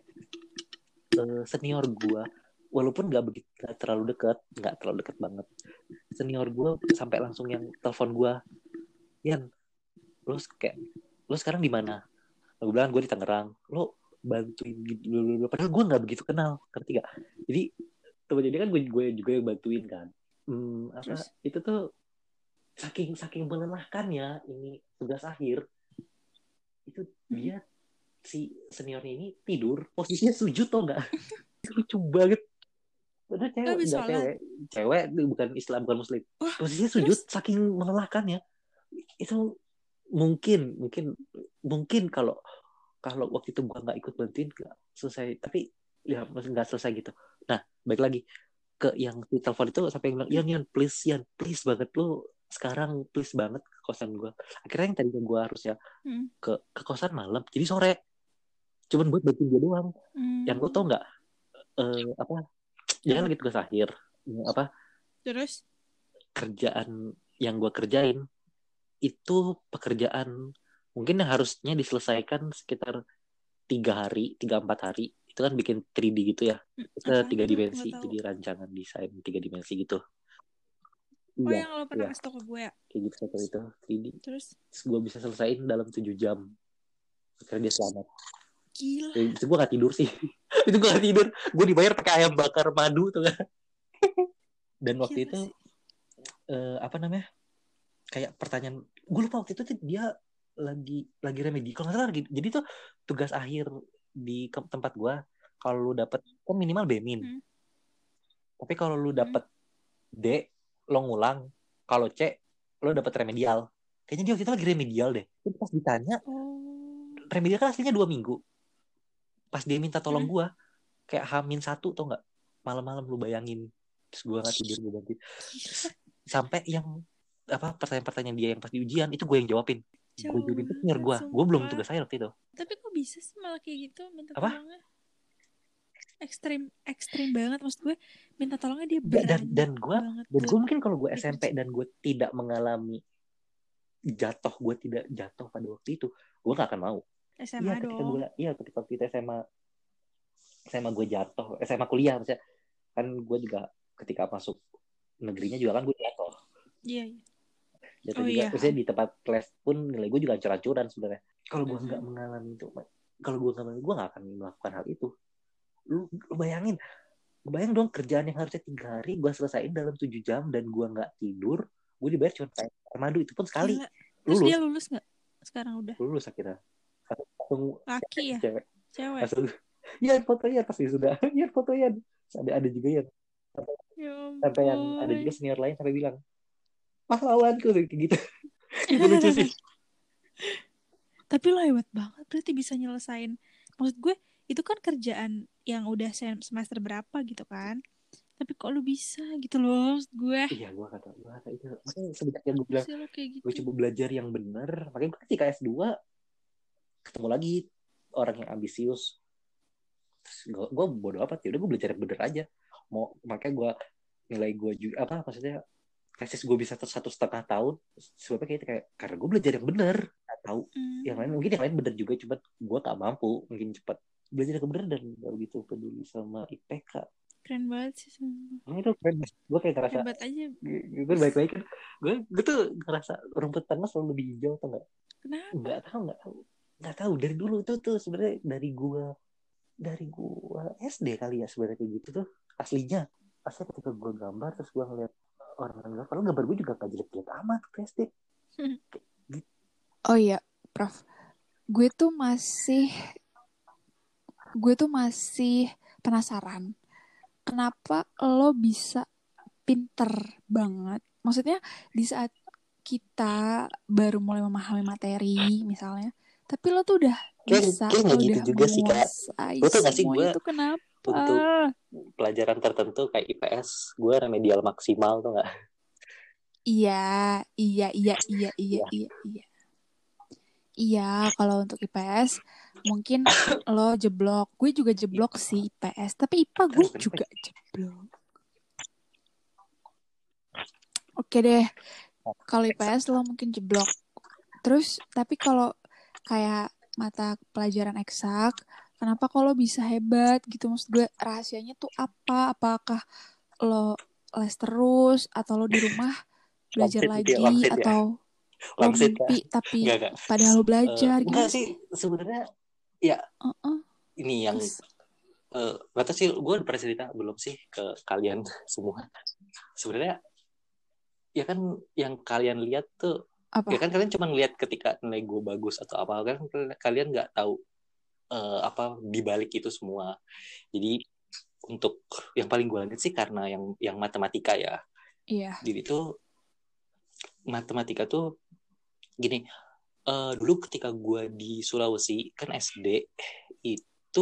S1: senior gue, walaupun gak terlalu dekat banget, senior gue sampai langsung yang telepon gue, Yan, lo kayak lo sekarang di mana? Gue bilang gue di Tangerang. Lo bantuin gitu, padahal gue nggak begitu kenal, ngerti gak? Jadi jadi kan gue juga yang bantuin kan. Apa
S2: Terus?
S1: itu tuh saking saking melelahkan ya ini tugas akhir itu,
S2: Mm-mm.
S1: dia si seniornya ini tidur posisinya sujud tau nggak? Itu lucu banget. Padahal
S2: Lo
S1: cewek,
S2: habis
S1: nggak
S2: sholat?
S1: cewek, cewek bukan Islam bukan Muslim,
S2: Wah,
S1: posisinya sujud
S2: terus?
S1: saking melelahkannya. Itu mungkin mungkin mungkin kalau kalau waktu itu gue nggak ikut bantuin gak selesai, tapi ya masih nggak selesai gitu. Nah baik lagi ke yang di telepon itu, sampai bilang Yan please banget lu sekarang, please banget ke kosan gue. Akhirnya yang tadinya gue harusnya
S2: Mm.
S1: ke kosan malam jadi sore, cuman buat bantuin dia doang. Yang lu tau
S2: Mm.
S1: nggak apa, jangan
S2: Apa?
S1: lagi tugas akhir apa
S2: Terus?
S1: kerjaan yang gue kerjain itu pekerjaan mungkin yang harusnya diselesaikan sekitar 3 hari, 3-4 hari. Itu kan bikin 3D gitu ya. Itu
S2: Apaan
S1: tiga
S2: tuh? Nggak
S1: dimensi,
S2: tahu.
S1: jadi rancangan desain 3 dimensi gitu.
S2: Oh,
S1: Iya,
S2: yang lo pernah
S1: iya.
S2: kasih tau ke gue ya?
S1: Kayak gitu seperti itu, 3D.
S2: Terus?
S1: Terus gue bisa selesaiin dalam 7 jam. Akhirnya dia selamat.
S2: Gila.
S1: Ya, itu gue gak tidur sih. Itu gue gak tidur. Gue dibayar pakai ayam bakar madu tuh kan. Dan waktu
S2: Gila
S1: itu,
S2: sih.
S1: apa namanya, kayak pertanyaan. Gue lupa waktu itu tuh dia lagi remedi. Kalau gak salah lagi. Jadi tuh tugas akhir di tempat gue, kalau lu dapet kan minimal B-min.
S2: Mm.
S1: Tapi kalau lu
S2: Mm.
S1: dapet D, lo ngulang. Kalau C, lo dapet remedial. Kayaknya dia waktu itu lagi remedial deh. Terus pas ditanya,
S2: Oh.
S1: remedial kan aslinya 2 minggu. Pas dia minta tolong
S2: Mm.
S1: gue, kayak H-1 tau nggak? Malam-malam lu bayangin. Terus gue nggak tidur, gue bantuin.
S2: Gila.
S1: Sampai yang apa pertanyaan-pertanyaan dia yang pas di ujian itu gue yang jawabin. Gue
S2: Jauh
S1: jawabin itu senior
S2: banget,
S1: gue. Gue belum
S2: sumpah.
S1: tugas saya waktu itu.
S2: Tapi kok bisa sih malah kayak gitu minta
S1: Apa?
S2: tolongnya? Ekstrim banget, maksud gue. Minta tolongnya dia
S1: Dan
S2: berani
S1: dan gue
S2: banget
S1: dan
S2: buat
S1: gue mungkin kalau gue SMP
S2: dikerjain.
S1: dan gue tidak mengalami gue tidak jatuh pada waktu itu, gue nggak akan mau.
S2: SMA dong.
S1: Ketika kita SMA gue jatuh, SMA kuliah maksudnya, kan gue juga ketika masuk negerinya juga kan gue jatuh.
S2: Iya.
S1: Jatuh juga, maksudnya di tempat les pun nilai gue juga ancur-ancuran sebenarnya. Kalau gue nggak mengalami itu, gue nggak akan melakukan hal itu. Lu bayangin dong, kerjaan yang harusnya 3 hari gue selesaiin dalam 7 jam dan gue nggak tidur, gue dibayar cuma kayak madu, itu pun sekali.
S2: Gila. Terus dia lulus nggak? Sekarang udah.
S1: Lulus akhirnya.
S2: Laki ya?
S1: Cewek.
S2: Langsung,
S1: iya fotonya pasti sudah. Iya fotonya. Ada juga yang sampai yang ada juga senior lain sampai bilang pahlawanku kayak gitu. Itu lucu sih.
S2: Tapi lo hebat banget, berarti bisa nyelesain. Maksud gue itu kan kerjaan yang udah semester berapa gitu kan? Tapi kok lu bisa gitu loh, maksud gue.
S1: Iya, gue kata itu. Makanya sebenarnya gue bilang,
S2: gitu.
S1: gue coba belajar yang benar. Makanya gue ketika S2 ketemu lagi orang yang ambisius. Terus gue bodo amat, ya udah gue belajar yang benar aja. Makanya gue nilai gue juga maksudnya tesis gue bisa 1,5 tahun. Sebabnya kayak karena gue belajar yang benar. Nggak tahu yang lain, mungkin yang lain benar juga, cuma gue gak mampu mungkin cepat belajar yang benar dan gak begitu peduli sama IPK.
S2: Keren banget sih
S1: sebenernya. Itu keren. Gue kayak ngerasa
S2: hebat aja.
S1: Gue baik-baik kan. Gue tuh ngerasa rumput tengah selalu lebih hijau, atau enggak?
S2: Kenapa?
S1: Nggak tahu dari dulu tuh sebenarnya dari gue SD kali ya sebenarnya kayak gitu tuh aslinya. Aslinya ketika gue gambar terus gue ngeliat orang gambar, kalau gambar gue juga gak jelek-jelek amat ke SD.
S2: Gitu. Oh iya, Prof. Gue tuh masih penasaran. Kenapa lo bisa pinter banget? Maksudnya di saat kita baru mulai memahami materi misalnya, tapi lo tuh udah bisa, lo udah
S1: gitu juga
S2: menguasai semua itu. Kenapa?
S1: Untuk pelajaran tertentu kayak IPS, gue remedial maksimal tuh nggak?
S2: Iya. Iya, kalau untuk IPS mungkin lo jeblok. Gue juga jeblok sih IPS, tapi IPA gue juga jeblok. Oke deh, kalau IPS lo mungkin jeblok. Terus, tapi kalau kayak mata pelajaran eksak, kenapa kalau bisa hebat gitu? Maksud gue rahasianya tuh apa? Apakah lo les terus atau lo di rumah belajar lagi atau lo mimpi tapi padahal lo belajar gitu?
S1: Enggak sih sebenarnya ya. Ini yang nggak tahu sih, gue pernah cerita belum sih ke kalian semua. Sebenarnya ya kan yang kalian lihat tuh apa? Ya kan kalian cuma lihat ketika nilai gue bagus atau apa, kan kalian nggak tahu apa di balik itu semua. Jadi untuk yang paling gue lihat sih karena yang matematika ya. Iya. Jadi tuh matematika tuh gini, dulu ketika gue di Sulawesi kan SD itu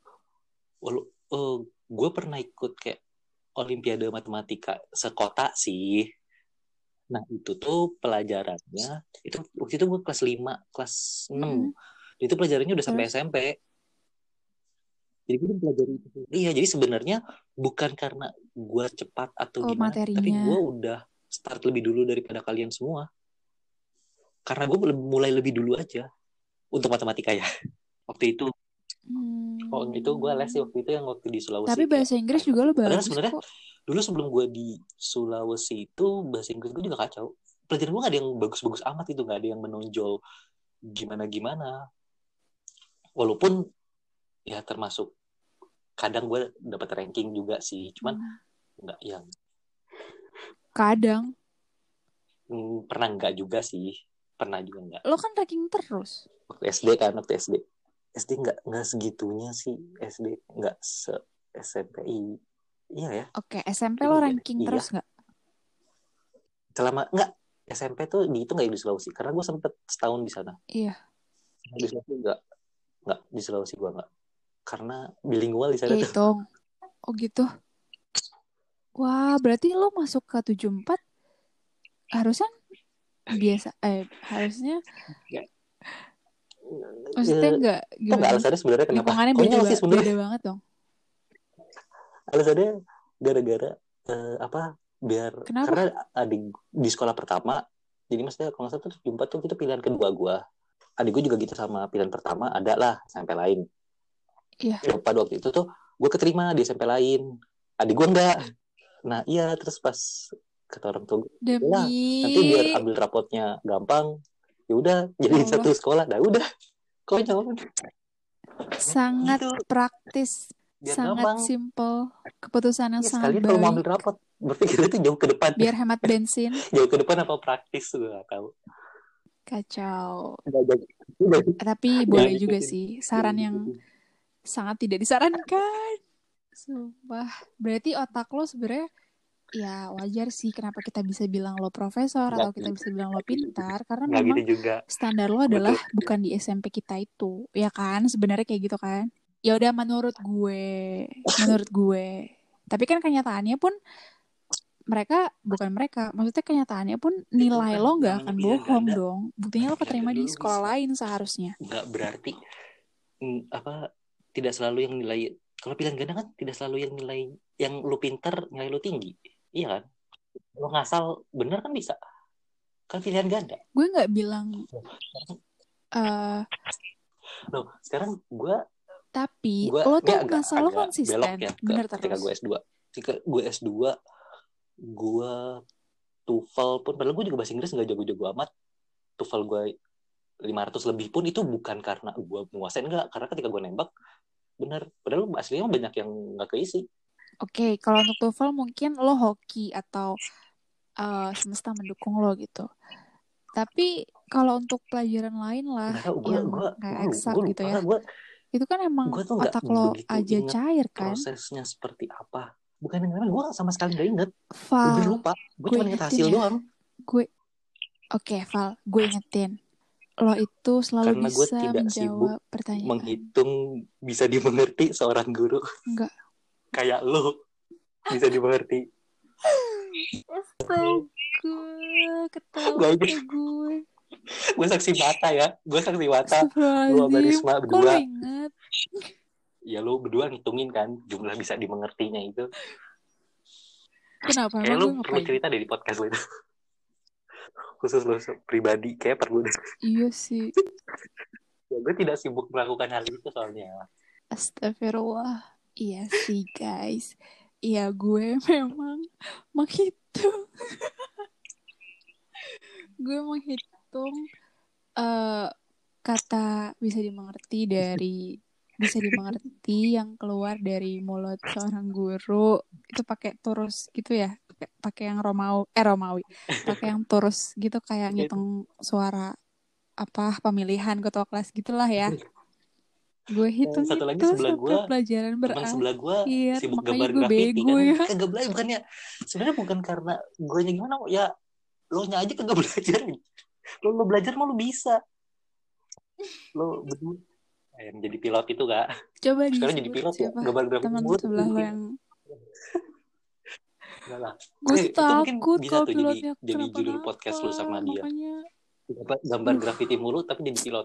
S1: gue pernah ikut kayak olimpiade matematika sekota sih. Nah itu tuh pelajarannya itu waktu itu gue kelas 5, kelas 6. Itu pelajarannya udah sampai SMP. Jadi gue pelajari itu. Iya, jadi sebenarnya bukan karena gue cepat atau gimana, materinya. Tapi gue udah start lebih dulu daripada kalian semua. Karena gue mulai lebih dulu aja untuk matematika ya. Waktu itu. Waktu itu gue les waktu itu yang waktu di Sulawesi. Tapi bahasa Inggris juga lo bagus sebenarnya kok. Dulu sebelum gue di Sulawesi itu bahasa Inggris gue juga kacau. Pelajaran gue gak ada yang bagus-bagus amat itu, gak ada yang menonjol gimana-gimana. Walaupun ya termasuk kadang gue dapat ranking juga sih, cuman nggak yang kadang pernah nggak juga sih, pernah juga nggak. Lo kan ranking terus waktu SD nggak segitunya sih. SD nggak se SMP. Iya ya. Oke, SMP lo ranking terus nggak? Selama nggak SMP tuh dihitung nggak di Sulawesi, karena gue sempet setahun di sana. Iya. Di Sulawesi nggak di Sulawesi gue nggak, karena bilingual di sana tuh. Hitung. Oh gitu. Wah, berarti lo masuk ke 74 harusnya biasa harusnya maksudnya enggak gimana? Enggak, alasannya sebenarnya kenapa? Hitungannya beda banget dong. Alasannya gara-gara biar kenapa? Karena adik di sekolah pertama Jadi maksudnya kalau nggak salah tuh Jumpa tuh itu pilihan kedua gue. Adik gue juga gitu sama pilihan pertama ada lah SMP lain.
S2: Iya.
S1: Ya, pada waktu itu tuh gue keterima di SMP lain. Adik gue enggak. Nah iya terus pas kata orang tua gue, lah nanti biar
S2: Demi
S1: ambil rapotnya gampang. Ya udah jadi
S2: ya Allah,
S1: satu sekolah. Nah udah konyol
S2: sangat
S1: gitu
S2: praktis,
S1: biar
S2: sangat
S1: gampang.
S2: simple, keputusan yang
S1: Ya
S2: sangat
S1: sekalian kalau mau
S2: baik.
S1: ambil rapot berpikir itu jauh ke depan.
S2: Biar hemat bensin.
S1: Jauh ke depan apa praktis gue gak tahu.
S2: Kacau.
S1: Gak,
S2: Tapi
S1: jangan
S2: boleh juga
S1: ikutin.
S2: sih.
S1: Jangan
S2: Saran yang
S1: ikutin.
S2: sangat tidak disarankan. Sumpah. Berarti otak lo sebenarnya ya wajar sih kenapa kita bisa bilang lo profesor
S1: Nggak,
S2: atau kita bisa bilang lo pintar. Karena
S1: nggak gitu
S2: memang
S1: juga.
S2: standar lo adalah
S1: Betul.
S2: bukan di SMP kita itu. Ya kan? Sebenarnya kayak gitu kan? Ya udah menurut gue. Menurut gue. Tapi kan kenyataannya pun maksudnya kenyataannya pun
S1: Itu
S2: nilai
S1: kan
S2: lo nggak
S1: namanya
S2: akan
S1: pilihan
S2: bohong
S1: ganda.
S2: dong. Buktinya lo
S1: Pilihan
S2: keterima
S1: ganda
S2: di
S1: lu
S2: sekolah
S1: bisa.
S2: lain seharusnya.
S1: Nggak berarti apa tidak selalu yang nilai. Kalau pilihan ganda kan tidak selalu yang nilai yang lu pintar nilai lu tinggi. Iya kan? Lo ngasal bener kan bisa. Kan pilihan ganda.
S2: Gue nggak bilang
S1: Sekarang gue
S2: tapi lo
S1: ini
S2: tuh
S1: agak
S2: ngasal lo
S1: belok
S2: konsisten,
S1: ya
S2: bener
S1: ketika
S2: terus.
S1: gue S2. Ketika gue S2 gue TOEFL pun padahal gue juga bahasa Inggris nggak jago-jago amat. TOEFL gue 500 lebih pun itu bukan karena gue menguasain, enggak, karena ketika gue nembak bener, padahal aslinya banyak yang nggak keisi.
S2: Oke, kalau untuk TOEFL mungkin lo hoki atau semesta mendukung lo gitu. Tapi kalau untuk pelajaran lain lah
S1: Nggak tahu,
S2: yang kayak eksak
S1: gue
S2: gitu
S1: lupa,
S2: ya, itu kan emang
S1: gue tuh nggak
S2: otak lo
S1: begitu
S2: aja
S1: inget
S2: cair kan.
S1: prosesnya seperti apa. Bukan karena gue sama sekali nggak inget, bener
S2: Val,
S1: lupa, gue
S2: gue
S1: cuma inget
S2: ingetin
S1: hasil
S2: ya.
S1: doang.
S2: Val, gue ingetin. Lo itu selalu
S1: Karena gue
S2: bisa
S1: tidak sibuk
S2: menjawab pertanyaan.
S1: menghitung bisa dimengerti seorang guru.
S2: Enggak.
S1: Kayak lo bisa dimengerti.
S2: Astaga, ketawa gue.
S1: Gue saksi mata ya, gue saksi mata. Lu sama
S2: Astagfirullahaladzim,
S1: Risma
S2: kok lo
S1: berdua,
S2: inget?
S1: ya lu berdua ngitungin kan jumlah bisa dimengertinya itu.
S2: Kenapa?
S1: Kayak
S2: Emang
S1: lu
S2: gue
S1: perlu
S2: ngapain?
S1: cerita deh di podcast lu itu. Khusus lu pribadi kayak perlu deh.
S2: Iya sih.
S1: Ya, gue tidak sibuk melakukan hal itu soalnya.
S2: Astagfirullah. Iya sih guys. Iya gue memang menghitung. Gue menghitung kata bisa dimengerti yang keluar dari mulut seorang guru itu pakai turus gitu ya, pakai yang Romawi, pakai yang turus gitu kayak ngitung suara apa pemilihan ketua kelas gitulah ya. Gue hitung
S1: Satu lagi
S2: itu
S1: sebelah gue,
S2: sampai pelajaran
S1: teman sebelah gue
S2: berakhir,
S1: sibuk
S2: makanya
S1: gambar
S2: gue
S1: graffiti
S2: bego
S1: kan.
S2: ya.
S1: Kagak belajar bukannya, sebenarnya bukan karena gue nya gimana ya, lo nya aja kagak belajar. Lo belajar mau lo bisa. Lo berdua yang jadi pilot itu gak?
S2: Coba
S1: Sekarang jadi
S2: disebut
S1: pilot ya,
S2: siapa
S1: gambar graffiti
S2: teman
S1: mulu.
S2: sebelah lo yang
S1: Enggak lah.
S2: gue tuh
S1: Itu mungkin
S2: takut
S1: bisa
S2: kalau
S1: tuh
S2: pilotnya
S1: jadi judul podcast lu
S2: kenapa-napa,
S1: sama dia.
S2: makanya
S1: Gambar graffiti mulu tapi jadi pilot.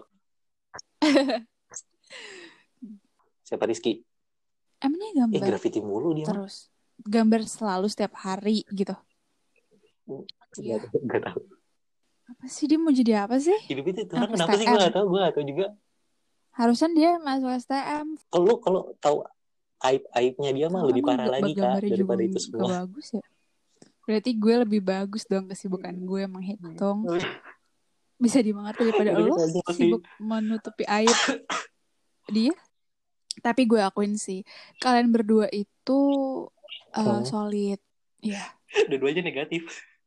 S1: Siapa Rizky?
S2: emangnya gambar
S1: Graffiti mulu dia mah.
S2: terus gambar selalu setiap hari gitu. Iya.
S1: Gak tahu.
S2: Apa sih dia mau jadi apa sih?
S1: Hidup itu orang
S2: Anak
S1: kenapa sih
S2: STM.
S1: gue gak tahu juga.
S2: Harusnya dia masuk STM.
S1: Kalau tahu aibnya dia mah
S2: Kalau
S1: lebih
S2: emang
S1: parah lagi Kak
S2: gambarnya juga
S1: daripada itu
S2: gak
S1: semua.
S2: bagus ya. Berarti gue lebih bagus dong kesibukan gue menghitung. Bisa dimengerti daripada lo sibuk menutupi aib dia. Tapi gue akuin sih kalian berdua itu solid. Iya.
S1: Dua-duanya negatif.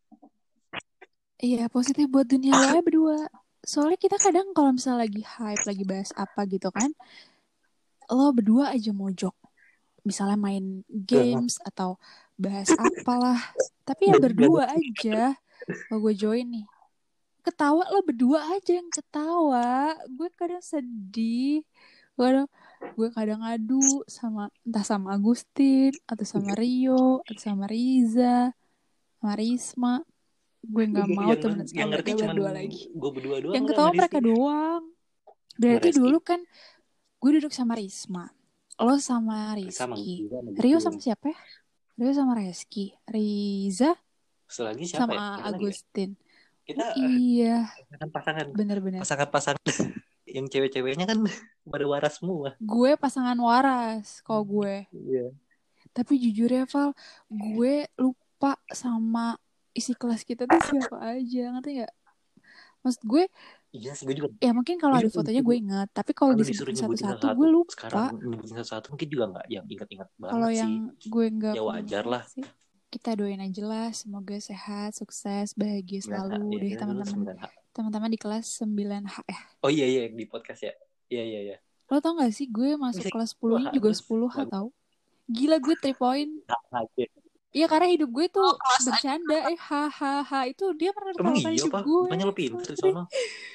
S2: Iya, positif buat dunia lo aja berdua. Soalnya kita kadang kalau misalnya lagi hype, lagi bahas apa gitu kan, lo berdua aja mojok. Misalnya main games atau bahas apalah. Tapi ya berdua aja. Kalau gue join nih, ketawa lo berdua aja yang ketawa. Gue kadang sedih. Gue kadang ngadu entah sama Agustin, atau sama Rio, atau sama Riza, sama Risma. Gue gak mau temen sama mereka berdua lagi.
S1: Gue berdua doang.
S2: Yang ketawa mereka doang. Berarti dulu kan gue duduk sama Risma, lo sama Rizky, Rio sama siapa ya? Rio sama Rizky, Riza
S1: sama
S2: Agustin.
S1: Kita
S2: Iya,
S1: pasangan
S2: bener-bener.
S1: pasangan yang cewek-ceweknya kan pada waras semua.
S2: Gue pasangan waras kalau gue.
S1: Iya.
S2: Tapi jujur ya Val, gue lupa sama isi kelas kita tuh siapa aja, ngerti gak? Maksud gue,
S1: Iya sih, gue juga.
S2: ya mungkin kalau
S1: Gue
S2: ada
S1: juga
S2: fotonya gue inget, tapi kalau
S1: kalau disuruh
S2: disebutin
S1: nyebutin
S2: satu-satu
S1: satu-satu
S2: gue
S1: sekarang,
S2: lupa.
S1: nyebutin satu-satu mungkin juga nggak yang inget-inget
S2: Kalau
S1: banget sih.
S2: yang gue nggak
S1: Ya wajar
S2: punya
S1: lah.
S2: sih. Kita doain aja lah, semoga sehat, sukses, bahagia
S1: 9H
S2: selalu
S1: ya,
S2: deh
S1: kita dulu
S2: teman-teman.
S1: 9H.
S2: Teman-teman di kelas 9H ya.
S1: Oh iya iya di podcast ya. Iya iya iya.
S2: Lo tau gak sih gue masuk
S1: Bisa
S2: kelas
S1: itu
S2: 10-nya juga
S1: harus
S2: 10H
S1: bagus
S2: tau. Gila gue 3 point.
S1: aja.
S2: Iya karena hidup gue tuh bercanda. Hahaha itu dia pernah
S1: Emang
S2: menertawakan
S1: iya
S2: hidup
S1: pak?
S2: gue.
S1: Bukannya lo pinter di
S2: Sorry.
S1: sono?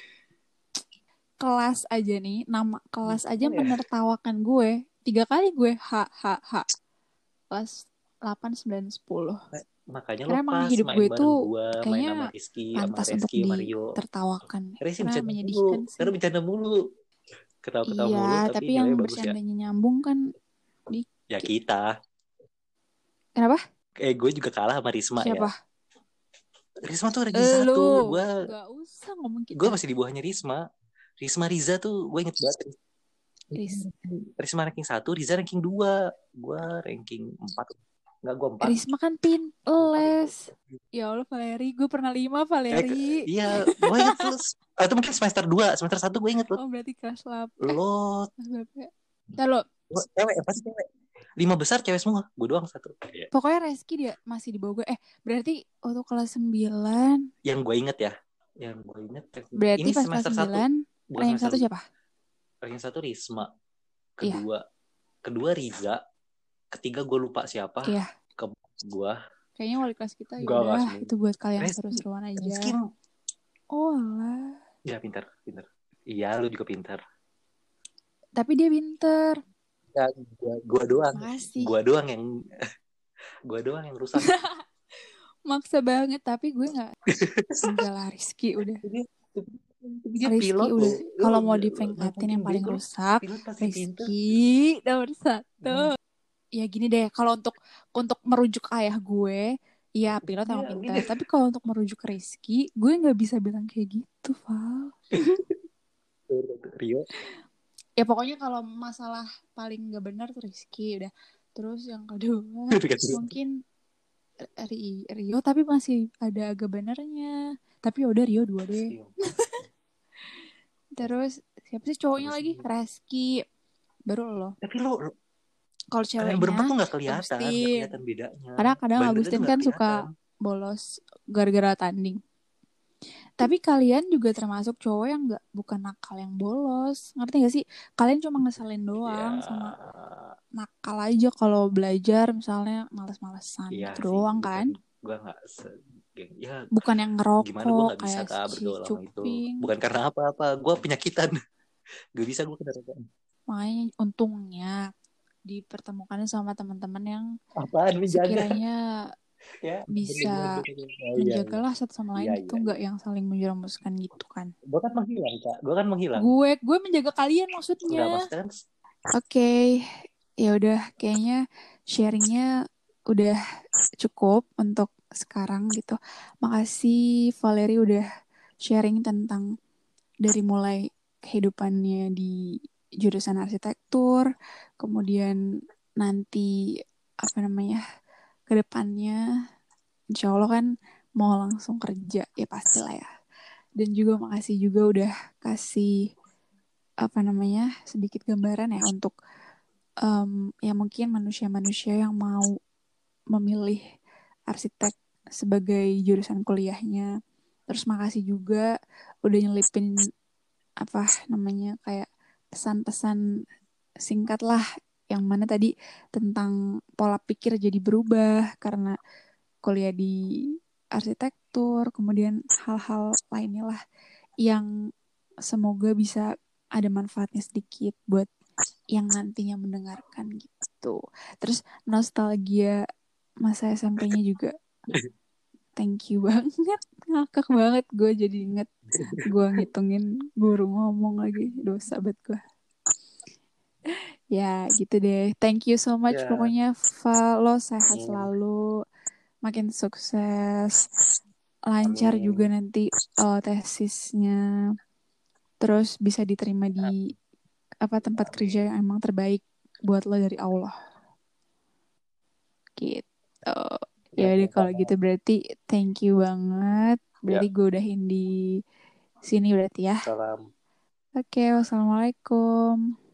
S2: Kelas aja nih, nama kelas aja
S1: Oh, ya.
S2: menertawakan gue. 3 kali gue ha. Kelas 8, 9, 10.
S1: Makanya lo
S2: Karena emang
S1: pas
S2: hidup
S1: main
S2: gue
S1: bareng
S2: tuh
S1: gua, main sama
S2: kayaknya
S1: Rizky, sama
S2: pantas untuk
S1: Reski, sama Rio.
S2: ditertawakan.
S1: Reski
S2: Karena
S1: bercanda mulu,
S2: menyedihkan
S1: karena
S2: sih.
S1: bercanda mulu, ketawa-ketawa
S2: Iya,
S1: mulu, tapi
S2: tapi yang
S1: nilainya bagus ya.
S2: bercandanya nyambung kan
S1: Ya
S2: dikit.
S1: kita,
S2: Kenapa?
S1: gue juga kalah sama Risma ya.
S2: Siapa?
S1: Risma tuh ranking 1,
S2: Lu.
S1: gue
S2: Gak usah ngomong
S1: gue
S2: kita.
S1: masih di bawahnya Risma. Risma Riza tuh gue inget banget.
S2: Ris.
S1: Risma ranking 1, Riza ranking 2, gue ranking 4. Enggak, gue 4.
S2: Risma kan les. Ya Allah Valeri, gue pernah 5 Valeri.
S1: Iya, gue inget terus. Itu mungkin semester 2, semester 1 gue inget loh.
S2: Oh berarti kelas 8.
S1: Lo
S2: Kelas berapa ya? Ntar lo.
S1: cewek, pasti cewek. 5 besar cewek semua, gue doang 1. Iya.
S2: Pokoknya Reski dia masih di bawah gue. Berarti waktu kelas 9.
S1: Yang gue inget ya, yang gue inget.
S2: Berarti
S1: Ini
S2: pas kelas
S1: semester
S2: 9,
S1: 1, bukan
S2: ranking
S1: semester
S2: 1 siapa?
S1: ranking 1 Risma.
S2: Iya.
S1: Kedua Riza. Ketiga gue lupa siapa.
S2: Iya.
S1: Ke gue.
S2: Kayaknya wali kelas kita
S1: Gak
S2: yaudah
S1: semua.
S2: itu buat kalian
S1: Rizky.
S2: seru-seruan aja.
S1: Rizky.
S2: Oh alah.
S1: Ya pintar. Iya lu juga pintar.
S2: Tapi dia pinter.
S1: Ya, gue doang.
S2: Makasih.
S1: Gue doang yang rusak.
S2: Maksa banget tapi gue nggak. Enggak lah Rizky udah.
S1: Dia
S2: Rizky
S1: pilot
S2: udah. Kalau mau
S1: di
S2: diperingkatin yang paling rusak,
S1: Rizky
S2: nomor 1. Ya gini deh, kalau untuk merujuk ayah gue, ya pilot emang pintar. Tapi kalau untuk merujuk Rizky, gue nggak bisa bilang kayak gitu, Val.
S1: Rio.
S2: Ya pokoknya kalau masalah paling nggak benar tuh Rizky udah. Terus yang kedua mungkin Rio tapi masih ada agak benernya. Tapi udah Rio 2 deh. Terus siapa sih cowoknya lagi? Reski. Baru lo.
S1: Tapi lo
S2: kalau ceweknya
S1: berempat tuh nggak kelihatan bedanya.
S2: Karena kadang Agustin kan suka bolos gara-gara tanding. Tapi kalian juga termasuk cowok yang bukan nakal yang bolos. Ngerti gak sih? Kalian cuma ngeselin doang sama nakal aja kalau belajar misalnya malas-malesan gitu doang kan.
S1: Gue nggak ya,
S2: bukan yang ngerokok
S1: gimana gue nggak bisa
S2: kayak
S1: bergaul sama itu.
S2: Bukan
S1: karena apa-apa, gue penyakitan. Gak bisa gue kena.
S2: Makanya untungnya dipertemukan sama teman-teman yang
S1: menjaga?
S2: Sekiranya ya, bisa menjagalah satu sama lain gitu, nggak yang saling menjerumuskan gitu kan.
S1: Gue kan menghilang, Kak.
S2: Gue menjaga kalian maksudnya. Oke. Ya udah kayaknya sharingnya udah cukup untuk sekarang gitu. Makasih Valeri udah sharing tentang dari mulai kehidupannya di jurusan arsitektur, kemudian nanti ke depannya insya Allah kan mau langsung kerja ya pastilah ya. Dan juga makasih juga udah kasih sedikit gambaran ya untuk ya mungkin manusia-manusia yang mau memilih arsitek sebagai jurusan kuliahnya. Terus makasih juga udah nyelipin kayak pesan-pesan singkat lah yang mana tadi tentang pola pikir jadi berubah karena kuliah di arsitektur, kemudian hal-hal lainnya lah yang semoga bisa ada manfaatnya sedikit buat yang nantinya mendengarkan gitu. Terus nostalgia masa SMP-nya juga thank you banget, ngakak banget gue jadi inget gue ngitungin guru ngomong lagi, dosa banget gue. Ya gitu deh, thank you so much pokoknya Val, lo sehat selalu, makin sukses, lancar
S3: Amin.
S2: juga nanti tesisnya, terus bisa diterima di tempat kerja yang emang terbaik buat lo dari Allah gitu. Ya udah kalau gitu berarti thank you banget. Berarti gue udahin di sini berarti ya.
S3: Salam.
S2: Oke, wassalamualaikum.